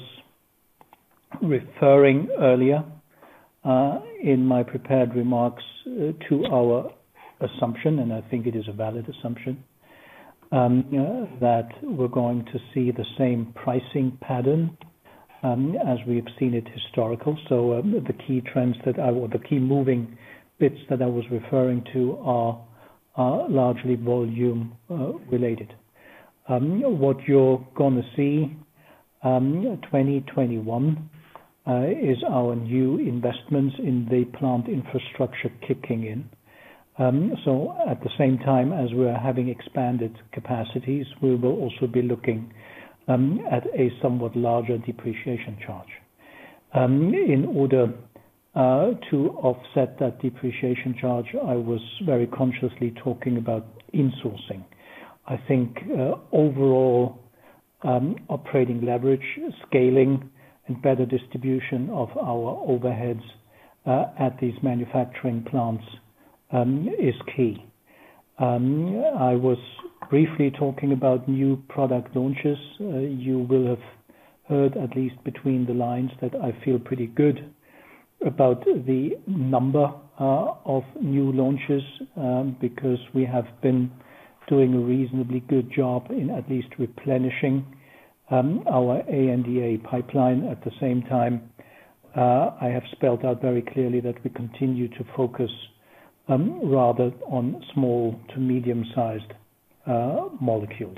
referring earlier uh, in my prepared remarks uh, to our assumption, and I think it is a valid assumption, um, uh, that we're going to see the same pricing pattern um, as we've seen it historical. So um, the key trends that I, or the key moving bits that I was referring to are, are largely volume uh, related. Um, what you're going to see um, twenty twenty-one uh, is our new investments in the plant infrastructure kicking in. Um, so at the same time as we're having expanded capacities, we will also be looking um, at a somewhat larger depreciation charge. Um, in order uh, to offset that depreciation charge, I was very consciously talking about insourcing. I think uh, overall um, operating leverage, scaling, and better distribution of our overheads uh, at these manufacturing plants um, is key. Um, I was briefly talking about new product launches. Uh, you will have heard, at least between the lines, that I feel pretty good about the number uh, of new launches um, because we have been doing a reasonably good job in at least replenishing um, our A N D A pipeline. At the same time, uh, I have spelled out very clearly that we continue to focus um, rather on small to medium-sized uh, molecules.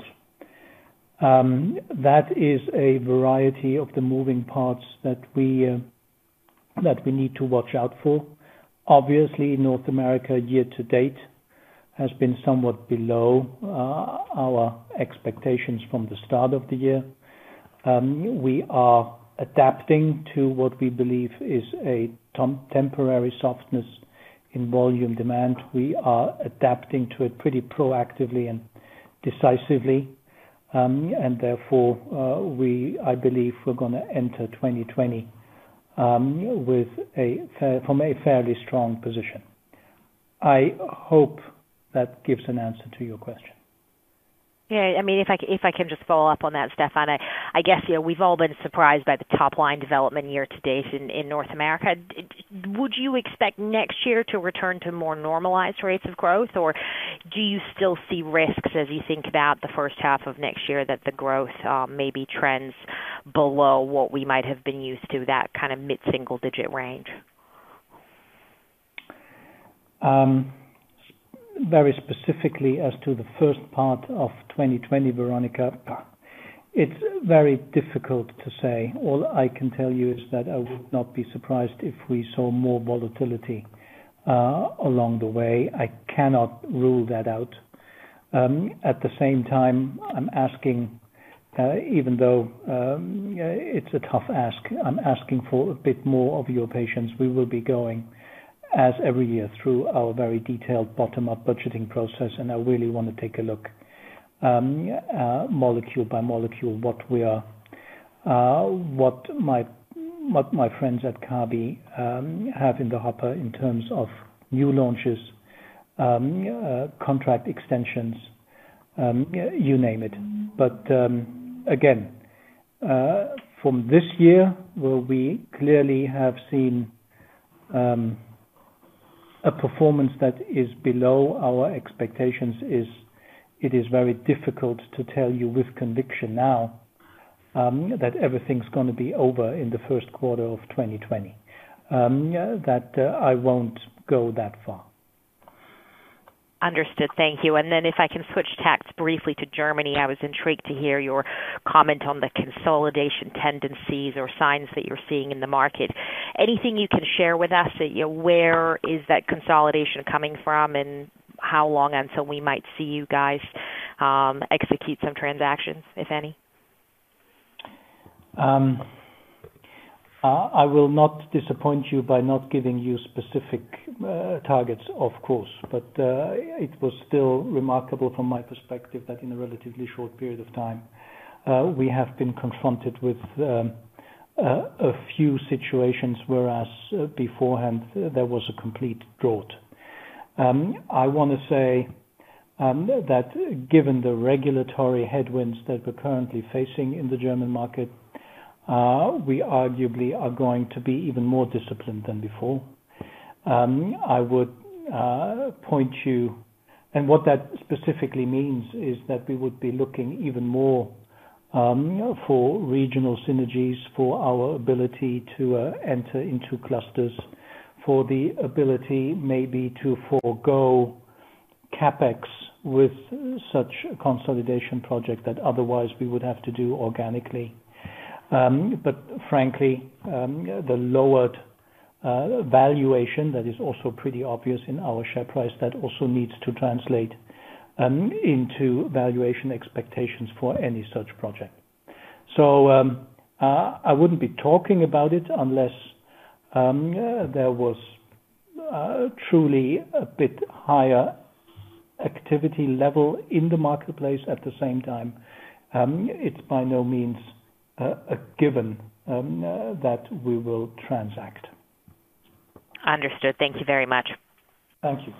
Um, that is a variety of the moving parts that we uh, that we need to watch out for. Obviously, North America year to date has been somewhat below uh, our expectations from the start of the year. Um, we are adapting to what we believe is a tom- temporary softness in volume demand. We are adapting to it pretty proactively and decisively, um, and therefore uh, we, I believe, we're going to enter twenty twenty um, with a fa- from a fairly strong position. I hope that gives an answer to your question. Yeah, I mean, if I, if I can just follow up on that, Stefan, I, I guess, you know, we've all been surprised by the top-line development year-to-date in, in North America. Would you expect next year to return to more normalized rates of growth, or do you still see risks as you think about the first half of next year that the growth um, maybe trends below what we might have been used to, that kind of mid-single-digit range? Um. Very specifically as to the first part of twenty twenty, Veronica, it's very difficult to say. All I can tell you is that I would not be surprised if we saw more volatility uh, along the way. I cannot rule that out. Um, at the same time, I'm asking, uh, even though um, it's a tough ask, I'm asking for a bit more of your patience. We will be going as every year through our very detailed bottom-up budgeting process, and I really want to take a look um, uh, molecule by molecule what we are, uh, what my what my friends at Kabi um, have in the hopper in terms of new launches, um, uh, contract extensions, um, you name it. But um, again, uh, from this year, where we clearly have seen um, a performance that is below our expectations, is it is very difficult to tell you with conviction now um, that everything's going to be over in the first quarter of twenty twenty. Um, that uh, I won't go that far. Understood. Thank you. And then if I can switch tacks briefly to Germany, I was intrigued to hear your comment on the consolidation tendencies or signs that you're seeing in the market. Anything you can share with us? You know, where is that consolidation coming from, and how long until we might see you guys um, execute some transactions, if any? Um, Uh, I will not disappoint you by not giving you specific uh, targets, of course, but uh, it was still remarkable from my perspective that in a relatively short period of time, uh, we have been confronted with um, uh, a few situations, whereas uh, beforehand uh, there was a complete drought. Um, I want to say um, that given the regulatory headwinds that we're currently facing in the German market, Uh, we arguably are going to be even more disciplined than before. Um, I would uh, point you, and what that specifically means is that we would be looking even more um, for regional synergies, for our ability to uh, enter into clusters, for the ability maybe to forego capex with such a consolidation project that otherwise we would have to do organically. Um, but frankly, um, the lowered uh, valuation that is also pretty obvious in our share price, that also needs to translate um, into valuation expectations for any such project. So um, uh, I wouldn't be talking about it unless um, uh, there was uh, truly a bit higher activity level in the marketplace at the same time. Um, it's by no means Uh, a given um, uh, that we will transact. Understood. Thank you very much. Thank you.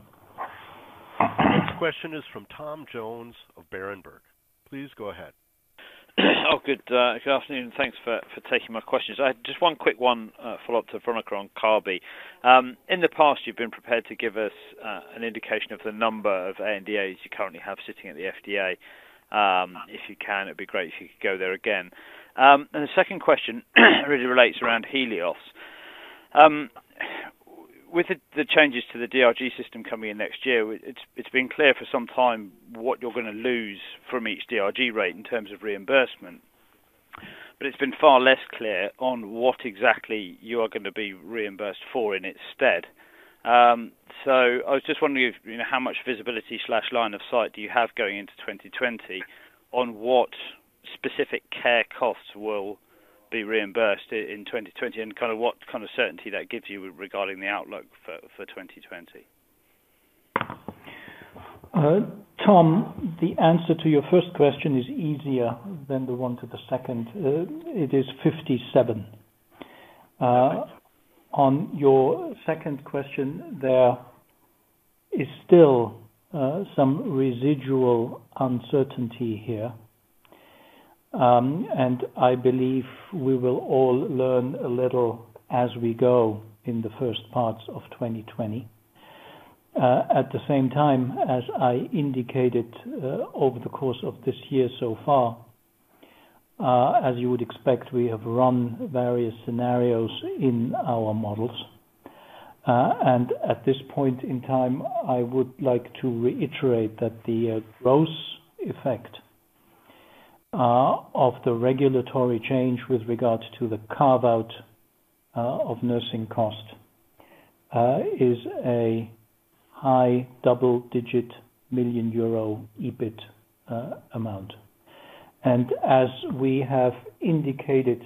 Next question is from Tom Jones of Berenberg. Please go ahead. Oh, good, uh, good afternoon. Thanks for, for taking my questions. I had just one quick one uh, follow-up to Veronica on Kabi. Um, in the past, you've been prepared to give us uh, an indication of the number of A N D As you currently have sitting at the F D A. Um, if you can, it'd be great if you could go there again. Um, and the second question really relates around Helios. Um, with the, the changes to the D R G system coming in next year, it's it's been clear for some time what you're going to lose from each D R G rate in terms of reimbursement. But it's been far less clear on what exactly you are going to be reimbursed for in its stead. Um, so I was just wondering if, you know, how much visibility slash line of sight do you have going into twenty twenty on what specific care costs will be reimbursed in twenty twenty, and kind of what kind of certainty that gives you regarding the outlook for, for twenty twenty? Uh, Tom, the answer to your first question is easier than the one to the second. Uh, it is fifty-seven. Uh, On your second question, there is still uh, some residual uncertainty here. Um, and I believe we will all learn a little as we go in the first parts of twenty twenty. Uh, at the same time, as I indicated uh, over the course of this year so far, Uh, as you would expect, we have run various scenarios in our models. Uh, and at this point in time, I would like to reiterate that the uh, gross effect uh, of the regulatory change with regard to the carve-out uh, of nursing cost uh, is a high double-digit million euro E B I T uh, amount. And as we have indicated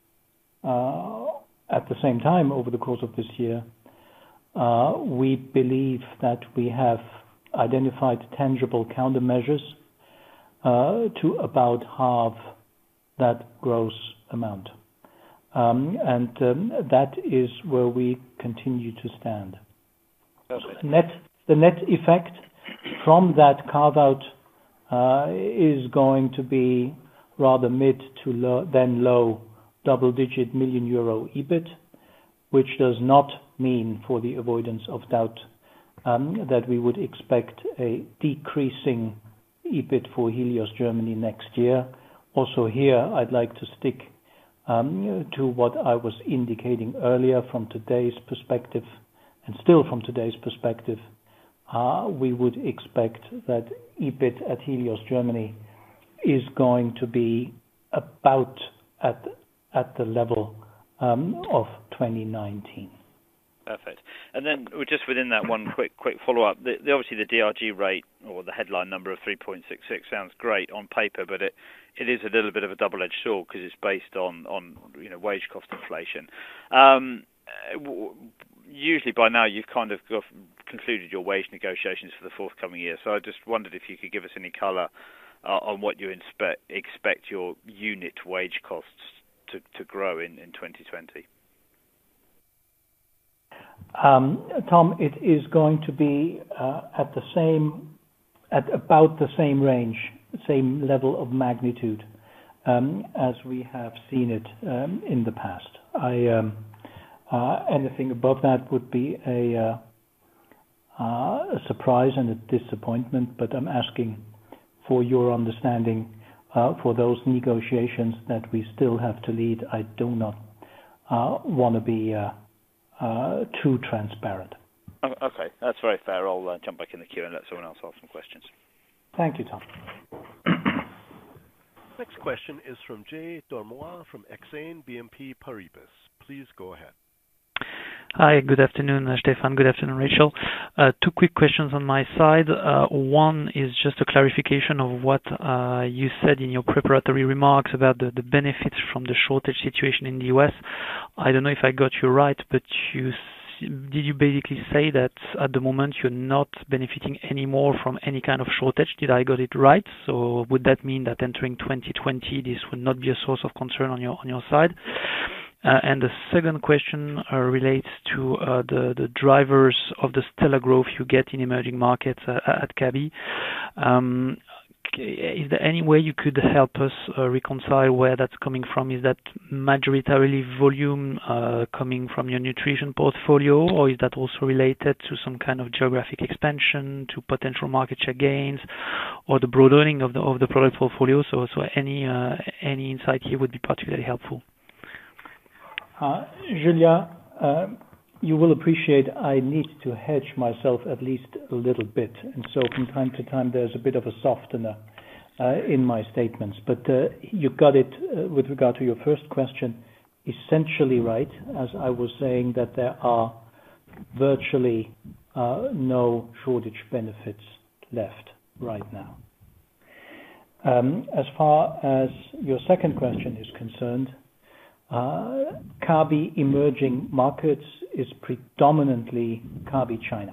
uh, at the same time over the course of this year, uh, we believe that we have identified tangible countermeasures uh, to about half that gross amount. Um, and um, that is where we continue to stand. Perfect. Net, the net effect from that carve-out Uh, is going to be rather mid to low, then low double-digit million euro E B I T, which does not mean, for the avoidance of doubt, um, that we would expect a decreasing E B I T for Helios Germany next year. Also here, I'd like to stick um, to what I was indicating earlier from today's perspective, and still from today's perspective. Uh, we would expect that E B I T at Helios Germany is going to be about at at the level um, of twenty nineteen. Perfect. And then just within that, one quick quick follow-up. The, the, obviously, the D R G rate, or the headline number of three point six six, sounds great on paper, but it, it is a little bit of a double-edged sword because it's based on, on you know, wage cost inflation. Um, usually by now you've kind of got, concluded your wage negotiations for the forthcoming year. So I just wondered if you could give us any colour uh, on what you expect, expect your unit wage costs to, to grow in, in twenty twenty. Um, Tom, it is going to be uh, at the same, at about the same range, same level of magnitude um, as we have seen it um, in the past. I um, uh, anything above that would be a, uh, uh, a surprise and a disappointment. But I'm asking for your understanding uh, for those negotiations that we still have to lead. I do not uh, want to be uh, uh, too transparent. Okay, that's very fair. I'll uh, jump back in the queue and let someone else ask some questions. Thank you, Tom. Next question is from Jay Dormois from Exane B N P Paribas. Please go ahead. Hi, good afternoon, uh, Stefan. Good afternoon, Rachel. Uh, two quick questions on my side. Uh, one is just a clarification of what uh, you said in your preparatory remarks about the, the benefits from the shortage situation in the U S. I don't know if I got you right, but you did you basically say that at the moment you're not benefiting anymore from any kind of shortage? Did I got it right? So would that mean that entering twenty twenty, this would not be a source of concern on your on your side? Uh, and the second question uh, relates to uh, the, the drivers of the stellar growth you get in emerging markets uh, at Kabi. Um, is there any way you could help us uh, reconcile where that's coming from? Is that majoritarily volume uh, coming from your nutrition portfolio, or is that also related to some kind of geographic expansion, to potential market share gains, or the broadening of the of the product portfolio? So, so any uh, any insight here would be particularly helpful. Uh, Julia, uh, you will appreciate I need to hedge myself at least a little bit, and so from time to time there's a bit of a softener uh, in my statements. But uh, you got it uh, with regard to your first question, essentially right, as I was saying that there are virtually uh, no shortage benefits left right now. Um, as far as your second question is concerned, Uh, Kabi emerging markets is predominantly Kabi China.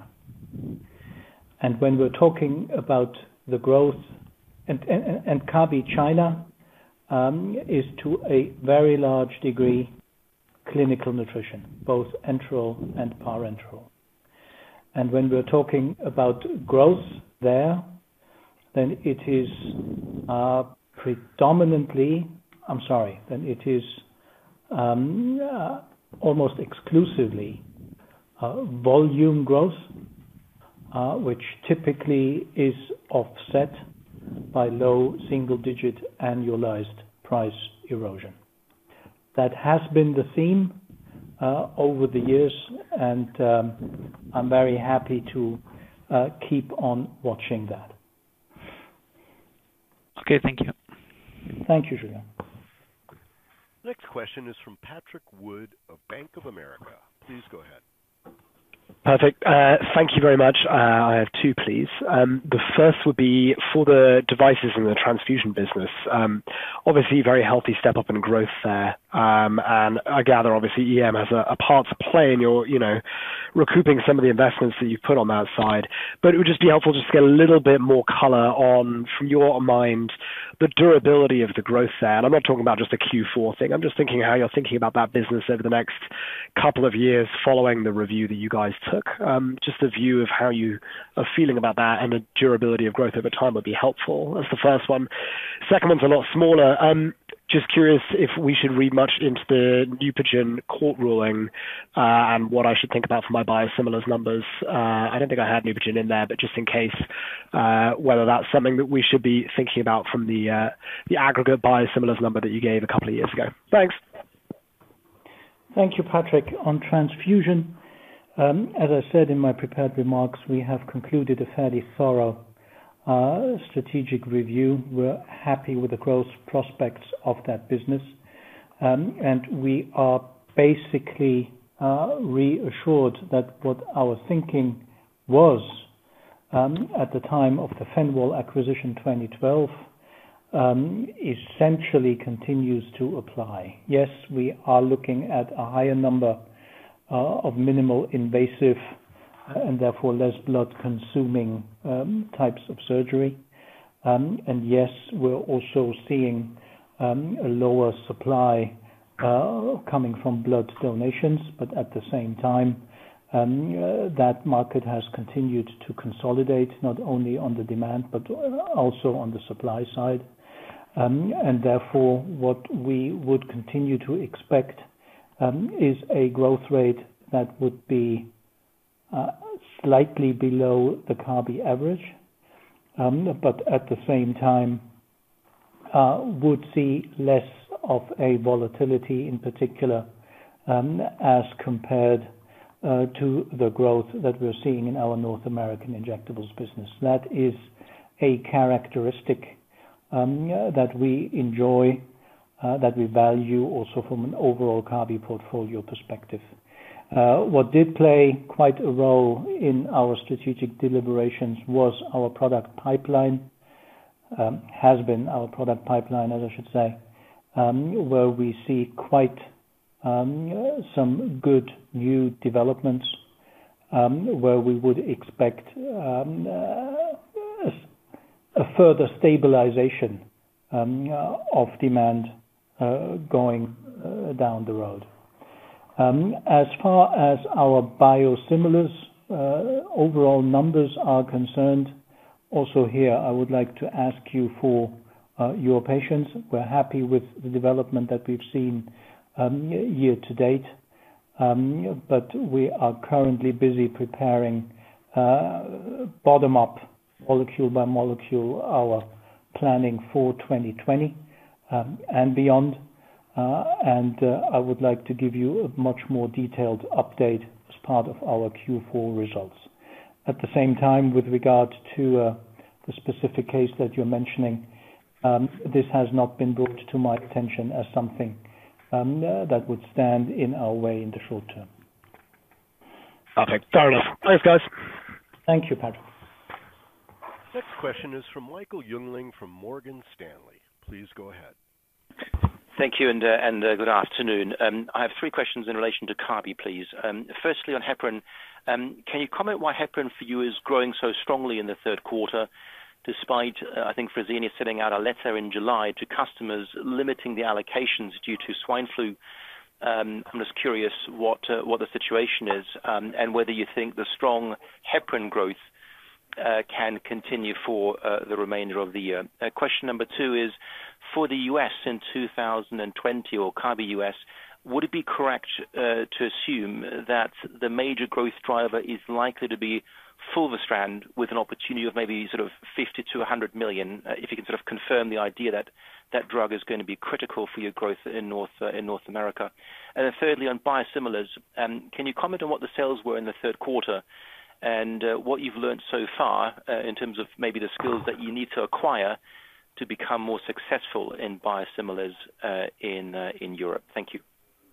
And when we're talking about the growth, and, and, and Kabi China um, is to a very large degree clinical nutrition, both enteral and parenteral. And when we're talking about growth there, then it is uh, predominantly, I'm sorry, then it is Um, uh, almost exclusively uh, volume growth, uh, which typically is offset by low single-digit annualized price erosion. That has been the theme uh, over the years, and um, I'm very happy to uh, keep on watching that. Okay, thank you. Thank you, Julien. Next question is from Patrick Wood of Bank of America. Please go ahead. Perfect. Uh, thank you very much. Uh, I have two, please. Um, the first would be for the devices in the transfusion business. Um, obviously, very healthy step up in growth there. Um, and I gather, obviously, E M has a, a part to play in your, you know, recouping some of the investments that you've put on that side. But it would just be helpful just to get a little bit more color on, from your mind, the durability of the growth there. And I'm not talking about just a Q four thing. I'm just thinking how you're thinking about that business over the next couple of years following the review that you guys took. Um, just a view of how you are feeling about that and the durability of growth over time would be helpful. That's the first one. Second one's a lot smaller. Um, just curious if we should read much into the Neupogen court ruling uh, and what I should think about for my biosimilars numbers. Uh, I don't think I had Neupogen in there, but just in case, uh, whether that's something that we should be thinking about from the uh, the aggregate biosimilars number that you gave a couple of years ago. Thanks. Thank you, Patrick. On transfusion, um, as I said in my prepared remarks, we have concluded a fairly thorough uh, strategic review. We're happy with the growth prospects of that business, um, and we are basically uh, reassured that what our thinking was um, at the time of the Fenwal acquisition twenty twelve um, essentially continues to apply. Yes, we are looking at a higher number uh, of minimal invasive uh, and therefore less blood-consuming um, types of surgery. Um, and yes, we're also seeing um, a lower supply uh, coming from blood donations, but at the same time, um, uh, that market has continued to consolidate, not only on the demand, but also on the supply side. Um, and therefore, what we would continue to expect um, is a growth rate that would be uh, slightly below the Kabi average, um, but at the same time uh, would see less of a volatility in particular um, as compared uh, to the growth that we're seeing in our North American injectables business. That is a characteristic Um, uh, that we enjoy, uh, that we value also from an overall Kabi portfolio perspective. Uh, what did play quite a role in our strategic deliberations was our product pipeline, um, has been our product pipeline, as I should say, um, where we see quite um, uh, some good new developments, um, where we would expect um, uh, a further stabilization um, uh, of demand uh, going uh, down the road. Um, as far as our biosimilars uh, overall numbers are concerned, also here I would like to ask you for uh, your patience. We're happy with the development that we've seen um, year to date, um, but we are currently busy preparing uh, bottom-up, molecule by molecule, our planning for twenty twenty um, and beyond. Uh, and uh, I would like to give you a much more detailed update as part of our Q four results. At the same time, with regard to uh, the specific case that you're mentioning, um, this has not been brought to my attention as something um, uh, that would stand in our way in the short term. Perfect. Fair enough. Thanks, guys. Thank you, Patrick. Next question is from Michael Jüngling from Morgan Stanley. Please go ahead. Thank you, and, uh, and uh, good afternoon. Um, I have three questions in relation to Kabi, please. Um, firstly, on heparin, um, can you comment why heparin for you is growing so strongly in the third quarter, despite, uh, I think, Fresenius sending out a letter in July to customers limiting the allocations due to swine flu? Um, I'm just curious what uh, what the situation is, um, and whether you think the strong heparin growth Uh, can continue for uh, the remainder of the year. Uh, question number two is, for the U S in two thousand twenty, or Kabi U S, would it be correct uh, to assume that the major growth driver is likely to be fulvestrant, with an opportunity of maybe sort of fifty to one hundred million, uh, if you can sort of confirm the idea that that drug is going to be critical for your growth in North uh, in North America? And then thirdly, on biosimilars, um, can you comment on what the sales were in the third quarter, and uh, what you've learned so far uh, in terms of maybe the skills that you need to acquire to become more successful in biosimilars uh, in uh, in Europe? Thank you.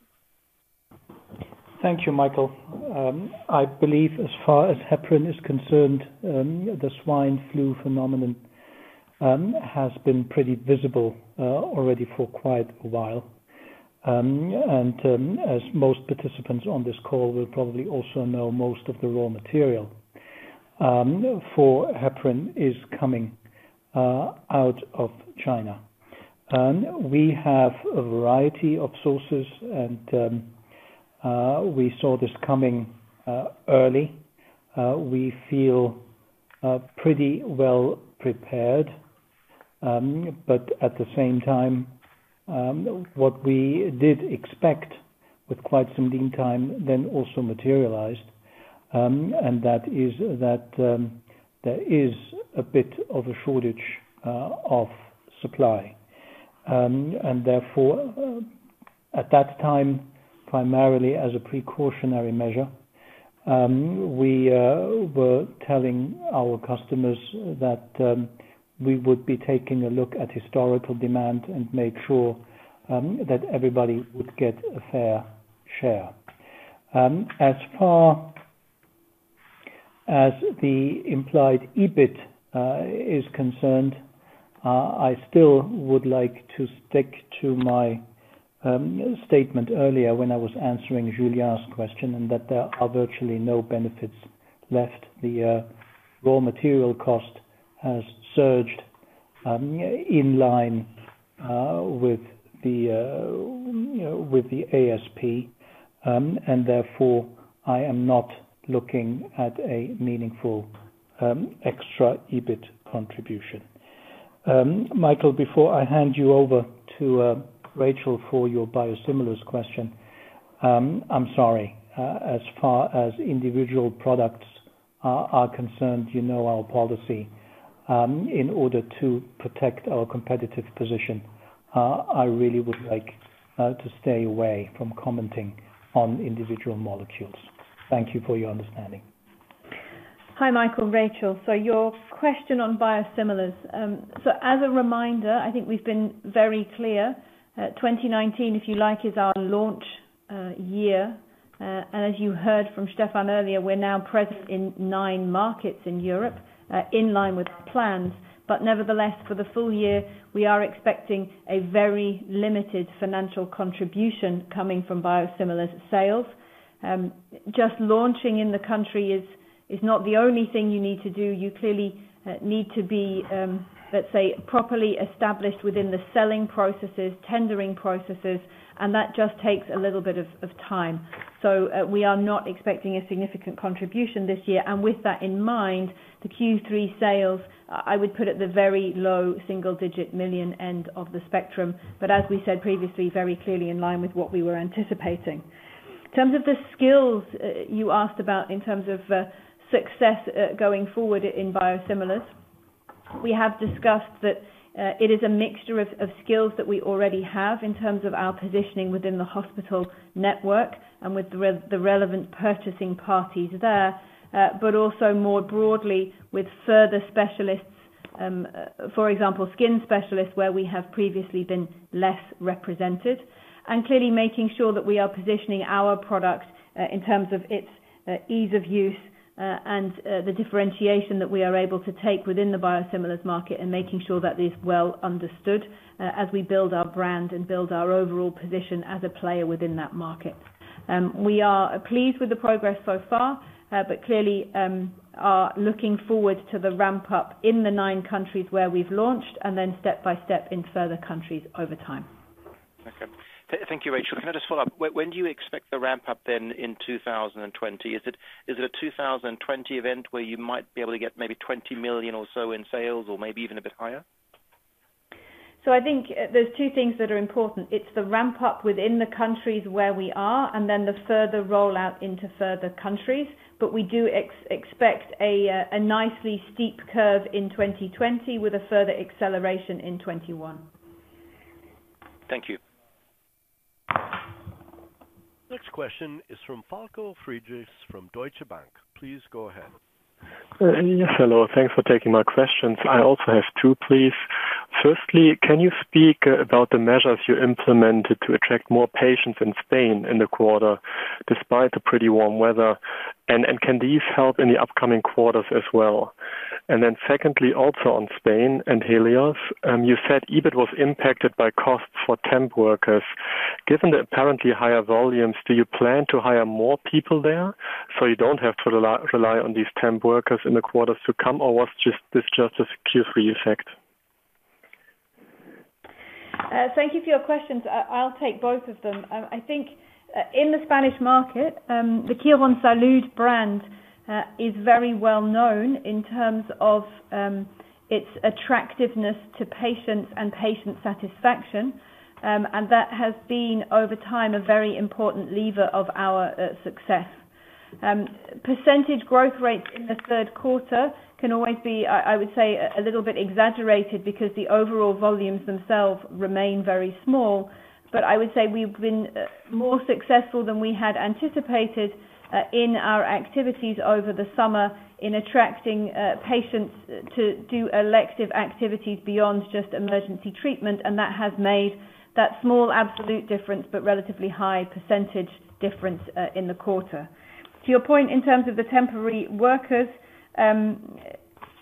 Thank you, Michael. Um, I believe as far as heparin is concerned, um, the swine flu phenomenon um, has been pretty visible uh, already for quite a while. Um, and um, as most participants on this call will probably also know, most of the raw material um, for heparin is coming uh, out of China. Um, we have a variety of sources, and um, uh, we saw this coming uh, early. Uh, we feel uh, pretty well prepared, um, but at the same time, Um, what we did expect with quite some lead time then also materialized, um, and that is that um, there is a bit of a shortage uh, of supply, um, and therefore uh, at that time, primarily as a precautionary measure, um, we uh, were telling our customers that um, we would be taking a look at historical demand and make sure um, that everybody would get a fair share. Um, as far as the implied E B I T uh, is concerned, I still would like to stick to my um, statement earlier when I was answering Julien's question, and that there are virtually no benefits left. The uh, raw material cost has surged um, in line uh, with the uh, you know, with the A S P, um, and therefore I am not looking at a meaningful um, extra EBIT contribution. Um, Michael, before I hand you over to uh, Rachel for your biosimilars question, um, I'm sorry. Uh, as far as individual products are, are concerned, you know our policy. Um, in order to protect our competitive position, uh, I really would like uh, to stay away from commenting on individual molecules. Thank you for your understanding. Hi, Michael, Rachel. So your question on biosimilars. Um, so as a reminder, I think we've been very clear. Uh, twenty nineteen, if you like, is our launch uh, year. Uh, and as you heard from Stefan earlier, we're now present in nine markets in Europe, uh, in line with our plans. But nevertheless, for the full year, we are expecting a very limited financial contribution coming from biosimilars sales. Um, just launching in the country is is not the only thing you need to do. You clearly uh, need to be, um, let's say, properly established within the selling processes, tendering processes, and that just takes a little bit of, of time. So uh, we are not expecting a significant contribution this year, and with that in mind, the Q three sales, uh, I would put at the very low single-digit million end of the spectrum, but as we said previously, very clearly in line with what we were anticipating. In terms of the skills uh, you asked about in terms of uh, success uh, going forward in biosimilars, we have discussed that uh, it is a mixture of, of skills that we already have in terms of our positioning within the hospital network and with the, re- the relevant purchasing parties there, uh, but also more broadly with further specialists, um, uh, for example, skin specialists, where we have previously been less represented, and clearly making sure that we are positioning our product uh, in terms of its uh, ease of use uh, and uh, the differentiation that we are able to take within the biosimilars market, and making sure that is well understood uh, as we build our brand and build our overall position as a player within that market. Um, we are pleased with the progress so far, uh, but clearly um, are looking forward to the ramp up in the nine countries where we've launched, and then step by step in further countries over time. Okay. Thank you, Rachel. Can I just follow up? When do you expect the ramp up then in two thousand twenty? Is it is it a two thousand twenty event where you might be able to get maybe twenty million or so in sales, or maybe even a bit higher? So I think there's two things that are important. It's the ramp up within the countries where we are, and then the further rollout into further countries. But we do ex- expect a, a nicely steep curve in twenty twenty with a further acceleration in twenty-one. Thank you. Next question is from Falko Friedrichs from Deutsche Bank. Please go ahead. Uh, yes, hello. Thanks for taking my questions. I also have two, please. Firstly, can you speak uh, about the measures you implemented to attract more patients in Spain in the quarter, despite the pretty warm weather? And, and can these help in the upcoming quarters as well? And then secondly, also on Spain and Helios, um, you said EBIT was impacted by costs for temp workers. Given the apparently higher volumes, do you plan to hire more people there so you don't have to rely, rely on these temp workers in the quarters to come, or was just this just a Q three effect? Uh, thank you for your questions. I, I'll take both of them. Um, I think uh, in the Spanish market, um, the Quirónsalud brand uh, is very well known in terms of um, its attractiveness to patients and patient satisfaction, um, and that has been over time a very important lever of our uh, success. Um, percentage growth rates in the third quarter can always be, I, I would say, a, a little bit exaggerated because the overall volumes themselves remain very small. But I would say we've been uh, more successful than we had anticipated uh, in our activities over the summer in attracting uh, patients to do elective activities beyond just emergency treatment, and that has made that small absolute difference but relatively high percentage difference uh, in the quarter. To your point in terms of the temporary workers, um,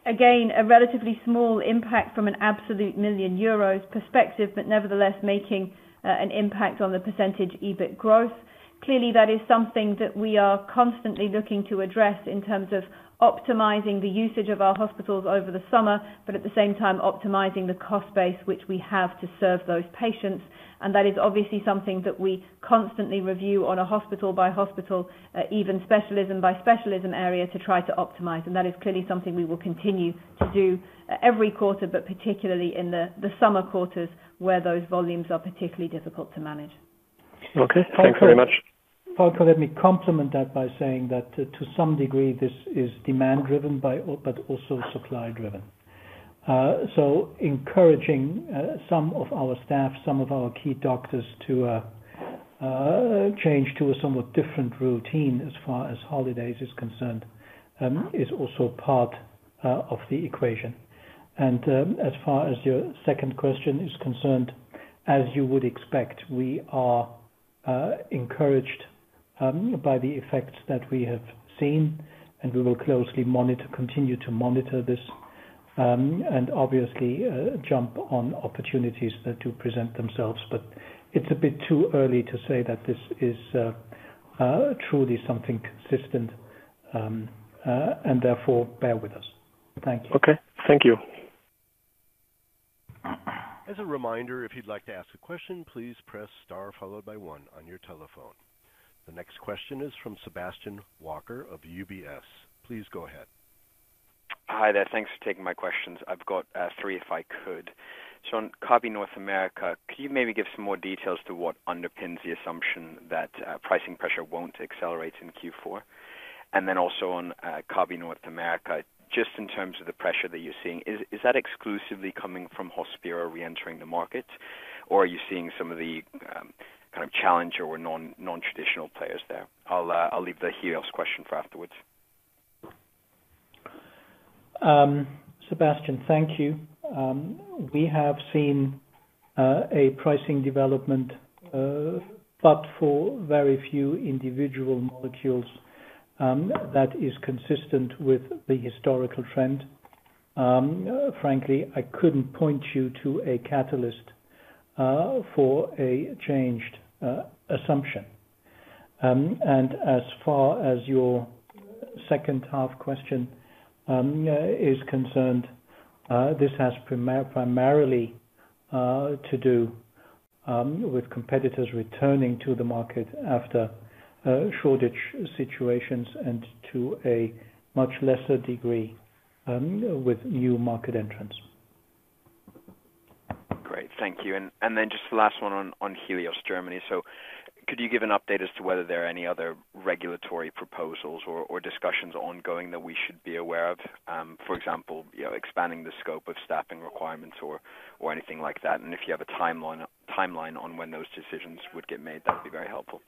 again, a relatively small impact from an absolute million euros perspective, but nevertheless making uh, an impact on the percentage EBIT growth. Clearly, that is something that we are constantly looking to address in terms of optimizing the usage of our hospitals over the summer, but at the same time optimizing the cost base which we have to serve those patients. And that is obviously something that we constantly review on a hospital by hospital, uh, even specialism by specialism area to try to optimize. And that is clearly something we will continue to do uh, every quarter, but particularly in the, the summer quarters where those volumes are particularly difficult to manage. Okay, thanks very much. Falco, let me complement that by saying that uh, to some degree this is demand driven, by, but also supply driven. Uh, so encouraging uh, some of our staff, some of our key doctors to uh, uh, change to a somewhat different routine as far as holidays is concerned um, is also part uh, of the equation. And um, as far as your second question is concerned, as you would expect, we are uh, encouraged um, by the effects that we have seen, and we will closely monitor, continue to monitor this, um, and obviously uh, jump on opportunities that do present themselves. But it's a bit too early to say that this is uh, uh, truly something consistent, um, uh, and therefore bear with us. Thank you. Okay, thank you. As a reminder, if you'd like to ask a question, please press star followed by one on your telephone. The next question is from Sebastian Walker of U B S. Please go ahead. Hi there. Thanks for taking my questions. I've got uh, three if I could. So on Kabi North America, could you maybe give some more details to what underpins the assumption that uh, pricing pressure won't accelerate in Q four? And then also on uh, Kabi North America, just in terms of the pressure that you're seeing, is, is that exclusively coming from Hospira re-entering the market, or are you seeing some of the um, kind of challenger or non, non-traditional players there? I'll, uh, I'll leave the Helios question for afterwards. Um, Sebastian, thank you. Um, we have seen uh, a pricing development, uh, but for very few individual molecules um, that is consistent with the historical trend. Um, uh, frankly, I couldn't point you to a catalyst uh, for a changed uh, assumption. Um, and as far as your second half question um, uh, is concerned, uh, this has primar- primarily uh, to do um, with competitors returning to the market after uh, shortage situations, and to a much lesser degree um, with new market entrants. Great, thank you. And and then just the last one on, on Helios Germany. So could you give an update as to whether there are any other regulatory proposals or, or discussions ongoing that we should be aware of? Um, for example, you know, expanding the scope of staffing requirements or, or anything like that. And if you have a timeline timeline on when those decisions would get made, that would be very helpful.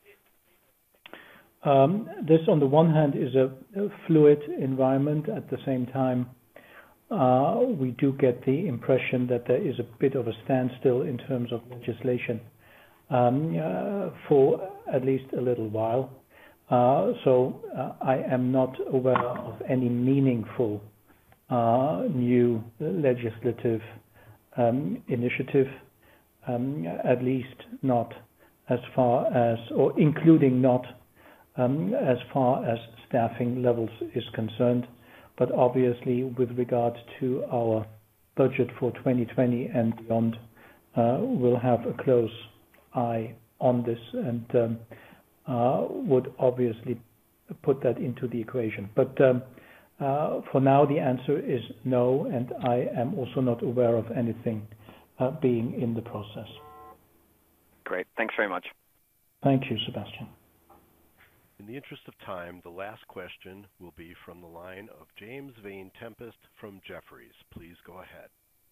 Um, this, on the one hand, is a, a fluid environment. At the same time, uh, we do get the impression that there is a bit of a standstill in terms of legislation um, uh, for at least a little while. Uh, so uh, I am not aware of any meaningful uh, new legislative um, initiative, um, at least not as far as, or including not Um, as far as staffing levels is concerned, but obviously with regard to our budget for twenty twenty and beyond, uh, we'll have a close eye on this and um, uh, would obviously put that into the equation. But um, uh, for now, the answer is no, and I am also not aware of anything uh, being in the process. Great. Thanks very much. Thank you, Sebastian. In the interest of time, the last question will be from the line of James Vane-Tempest from Jefferies. Please go ahead.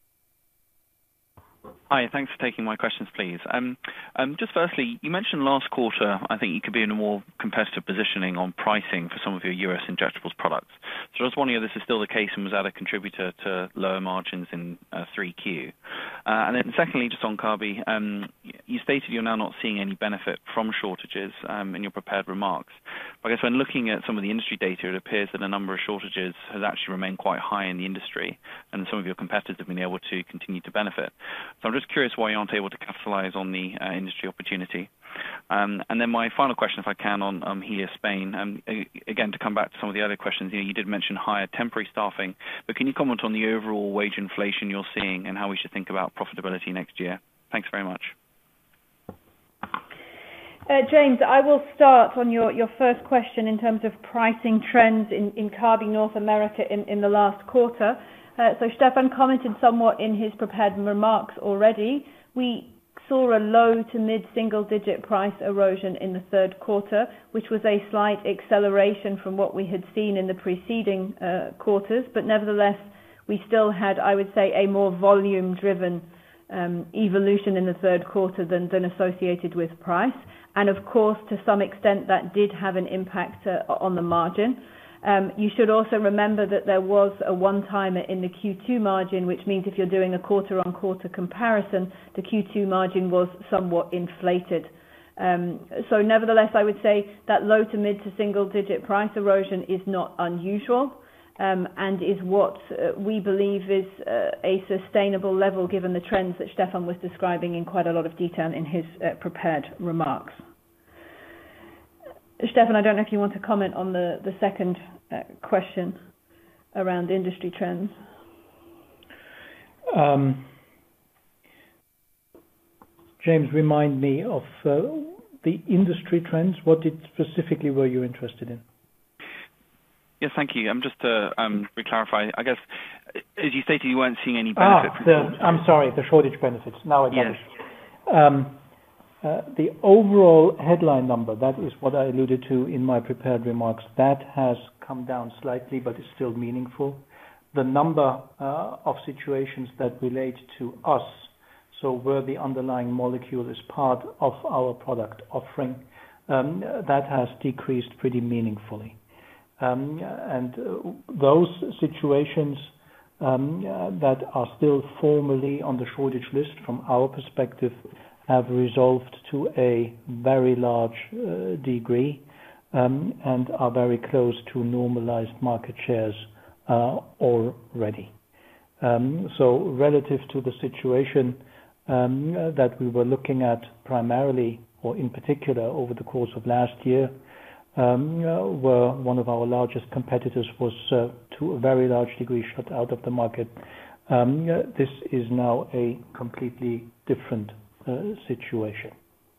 Hi, thanks for taking my questions, please. Um, um, just firstly, you mentioned last quarter, I think you could be in a more competitive positioning on pricing for some of your U S injectables products. So I was wondering if this is still the case and was that a contributor to lower margins in uh, three Q? Uh, and then secondly, just on Kabi, um, you stated you're now not seeing any benefit from shortages um, in your prepared remarks. But I guess when looking at some of the industry data, it appears that a number of shortages has actually remained quite high in the industry, and some of your competitors have been able to continue to benefit. So I'm just curious why you aren't able to capitalize on the uh, industry opportunity. Um, and then my final question, if I can, on um, Helios Spain. Um, again, to come back to some of the other questions, you know, you did mention higher temporary staffing, but can you comment on the overall wage inflation you're seeing and how we should think about profitability next year? Thanks very much. Uh, James, I will start on your, your first question in terms of pricing trends in, in Kabi North America in, in the last quarter. Uh, so Stefan commented somewhat in his prepared remarks already. We saw a low to mid-single digit price erosion in the third quarter, which was a slight acceleration from what we had seen in the preceding uh, quarters, but nevertheless, we still had, I would say, a more volume-driven um, evolution in the third quarter than, than associated with price. And of course, to some extent, that did have an impact uh, on the margin. Um, you should also remember that there was a one-timer in the Q two margin, which means if you're doing a quarter-on-quarter comparison, the Q two margin was somewhat inflated. Um, so nevertheless, I would say that low to mid to single-digit price erosion is not unusual um, and is what uh, we believe is uh, a sustainable level given the trends that Stefan was describing in quite a lot of detail in his uh, prepared remarks. Stefan, I don't know if you want to comment on the, the second uh, question around industry trends. Um, James, remind me of uh, the industry trends. What did specifically were you interested in? Yes, thank you. I'm just to um, re-clarify, I guess, as you stated, you weren't seeing any benefit. Ah, the, I'm sorry, the shortage benefits. Now I got yes. it. Um, Uh, the overall headline number, that is what I alluded to in my prepared remarks, that has come down slightly, but is still meaningful. The number uh, of situations that relate to us, so where the underlying molecule is part of our product offering, um, that has decreased pretty meaningfully. Um, and uh, those situations um, uh, that are still formally on the shortage list from our perspective have resolved to a very large uh, degree um, and are very close to normalized market shares uh, already. Um, so relative to the situation um, that we were looking at primarily or in particular over the course of last year, um, uh, where one of our largest competitors was uh, to a very large degree shut out of the market, um, uh, this is now a completely different Uh, situation.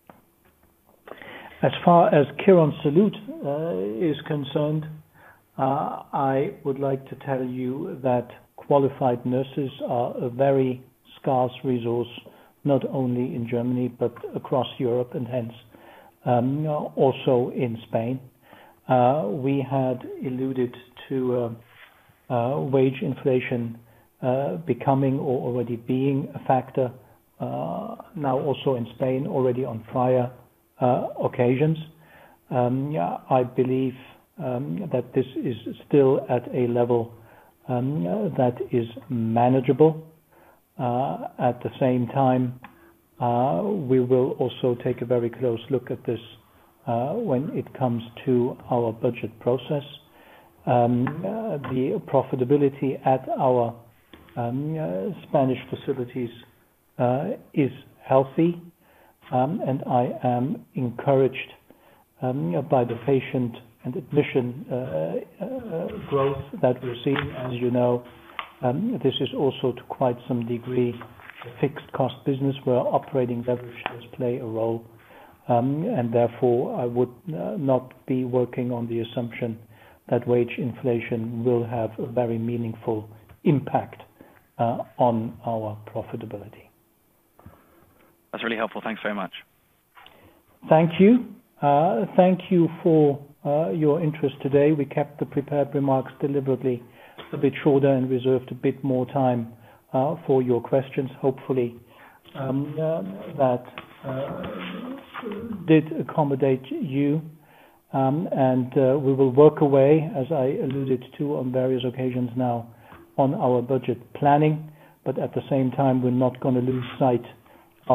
As far as Quirónsalud uh, is concerned, uh, I would like to tell you that qualified nurses are a very scarce resource, not only in Germany but across Europe and hence um, also in Spain. Uh, we had alluded to uh, uh, wage inflation uh, becoming or already being a factor Uh, now also in Spain, already on prior uh, occasions. Um, yeah, I believe um, that this is still at a level um, that is manageable. Uh, at the same time, uh, we will also take a very close look at this uh, when it comes to our budget process. Um, uh, the profitability at our um, uh, Spanish facilities Uh, is healthy, um, and I am encouraged um, by the patient and admission uh, uh, growth that we're seeing. As you know, um, this is also to quite some degree a fixed cost business where operating leverage does play a role, um, and therefore I would uh, not be working on the assumption that wage inflation will have a very meaningful impact uh, on our profitability. That's really helpful. Thanks very much. Thank you. Uh, thank you for uh, your interest today. We kept the prepared remarks deliberately a bit shorter and reserved a bit more time uh, for your questions. Hopefully um, uh, that uh, did accommodate you. Um, and uh, we will work away, as I alluded to on various occasions now, on our budget planning. But at the same time, we're not going to lose sight of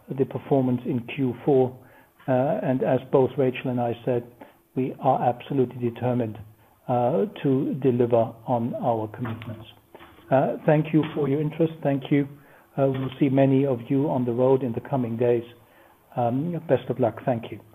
the performance in Q four. Uh, and as both Rachel and I said, we are absolutely determined uh, to deliver on our commitments. Uh, thank you for your interest. Thank you. Uh, we'll see many of you on the road in the coming days. Um, best of luck. Thank you.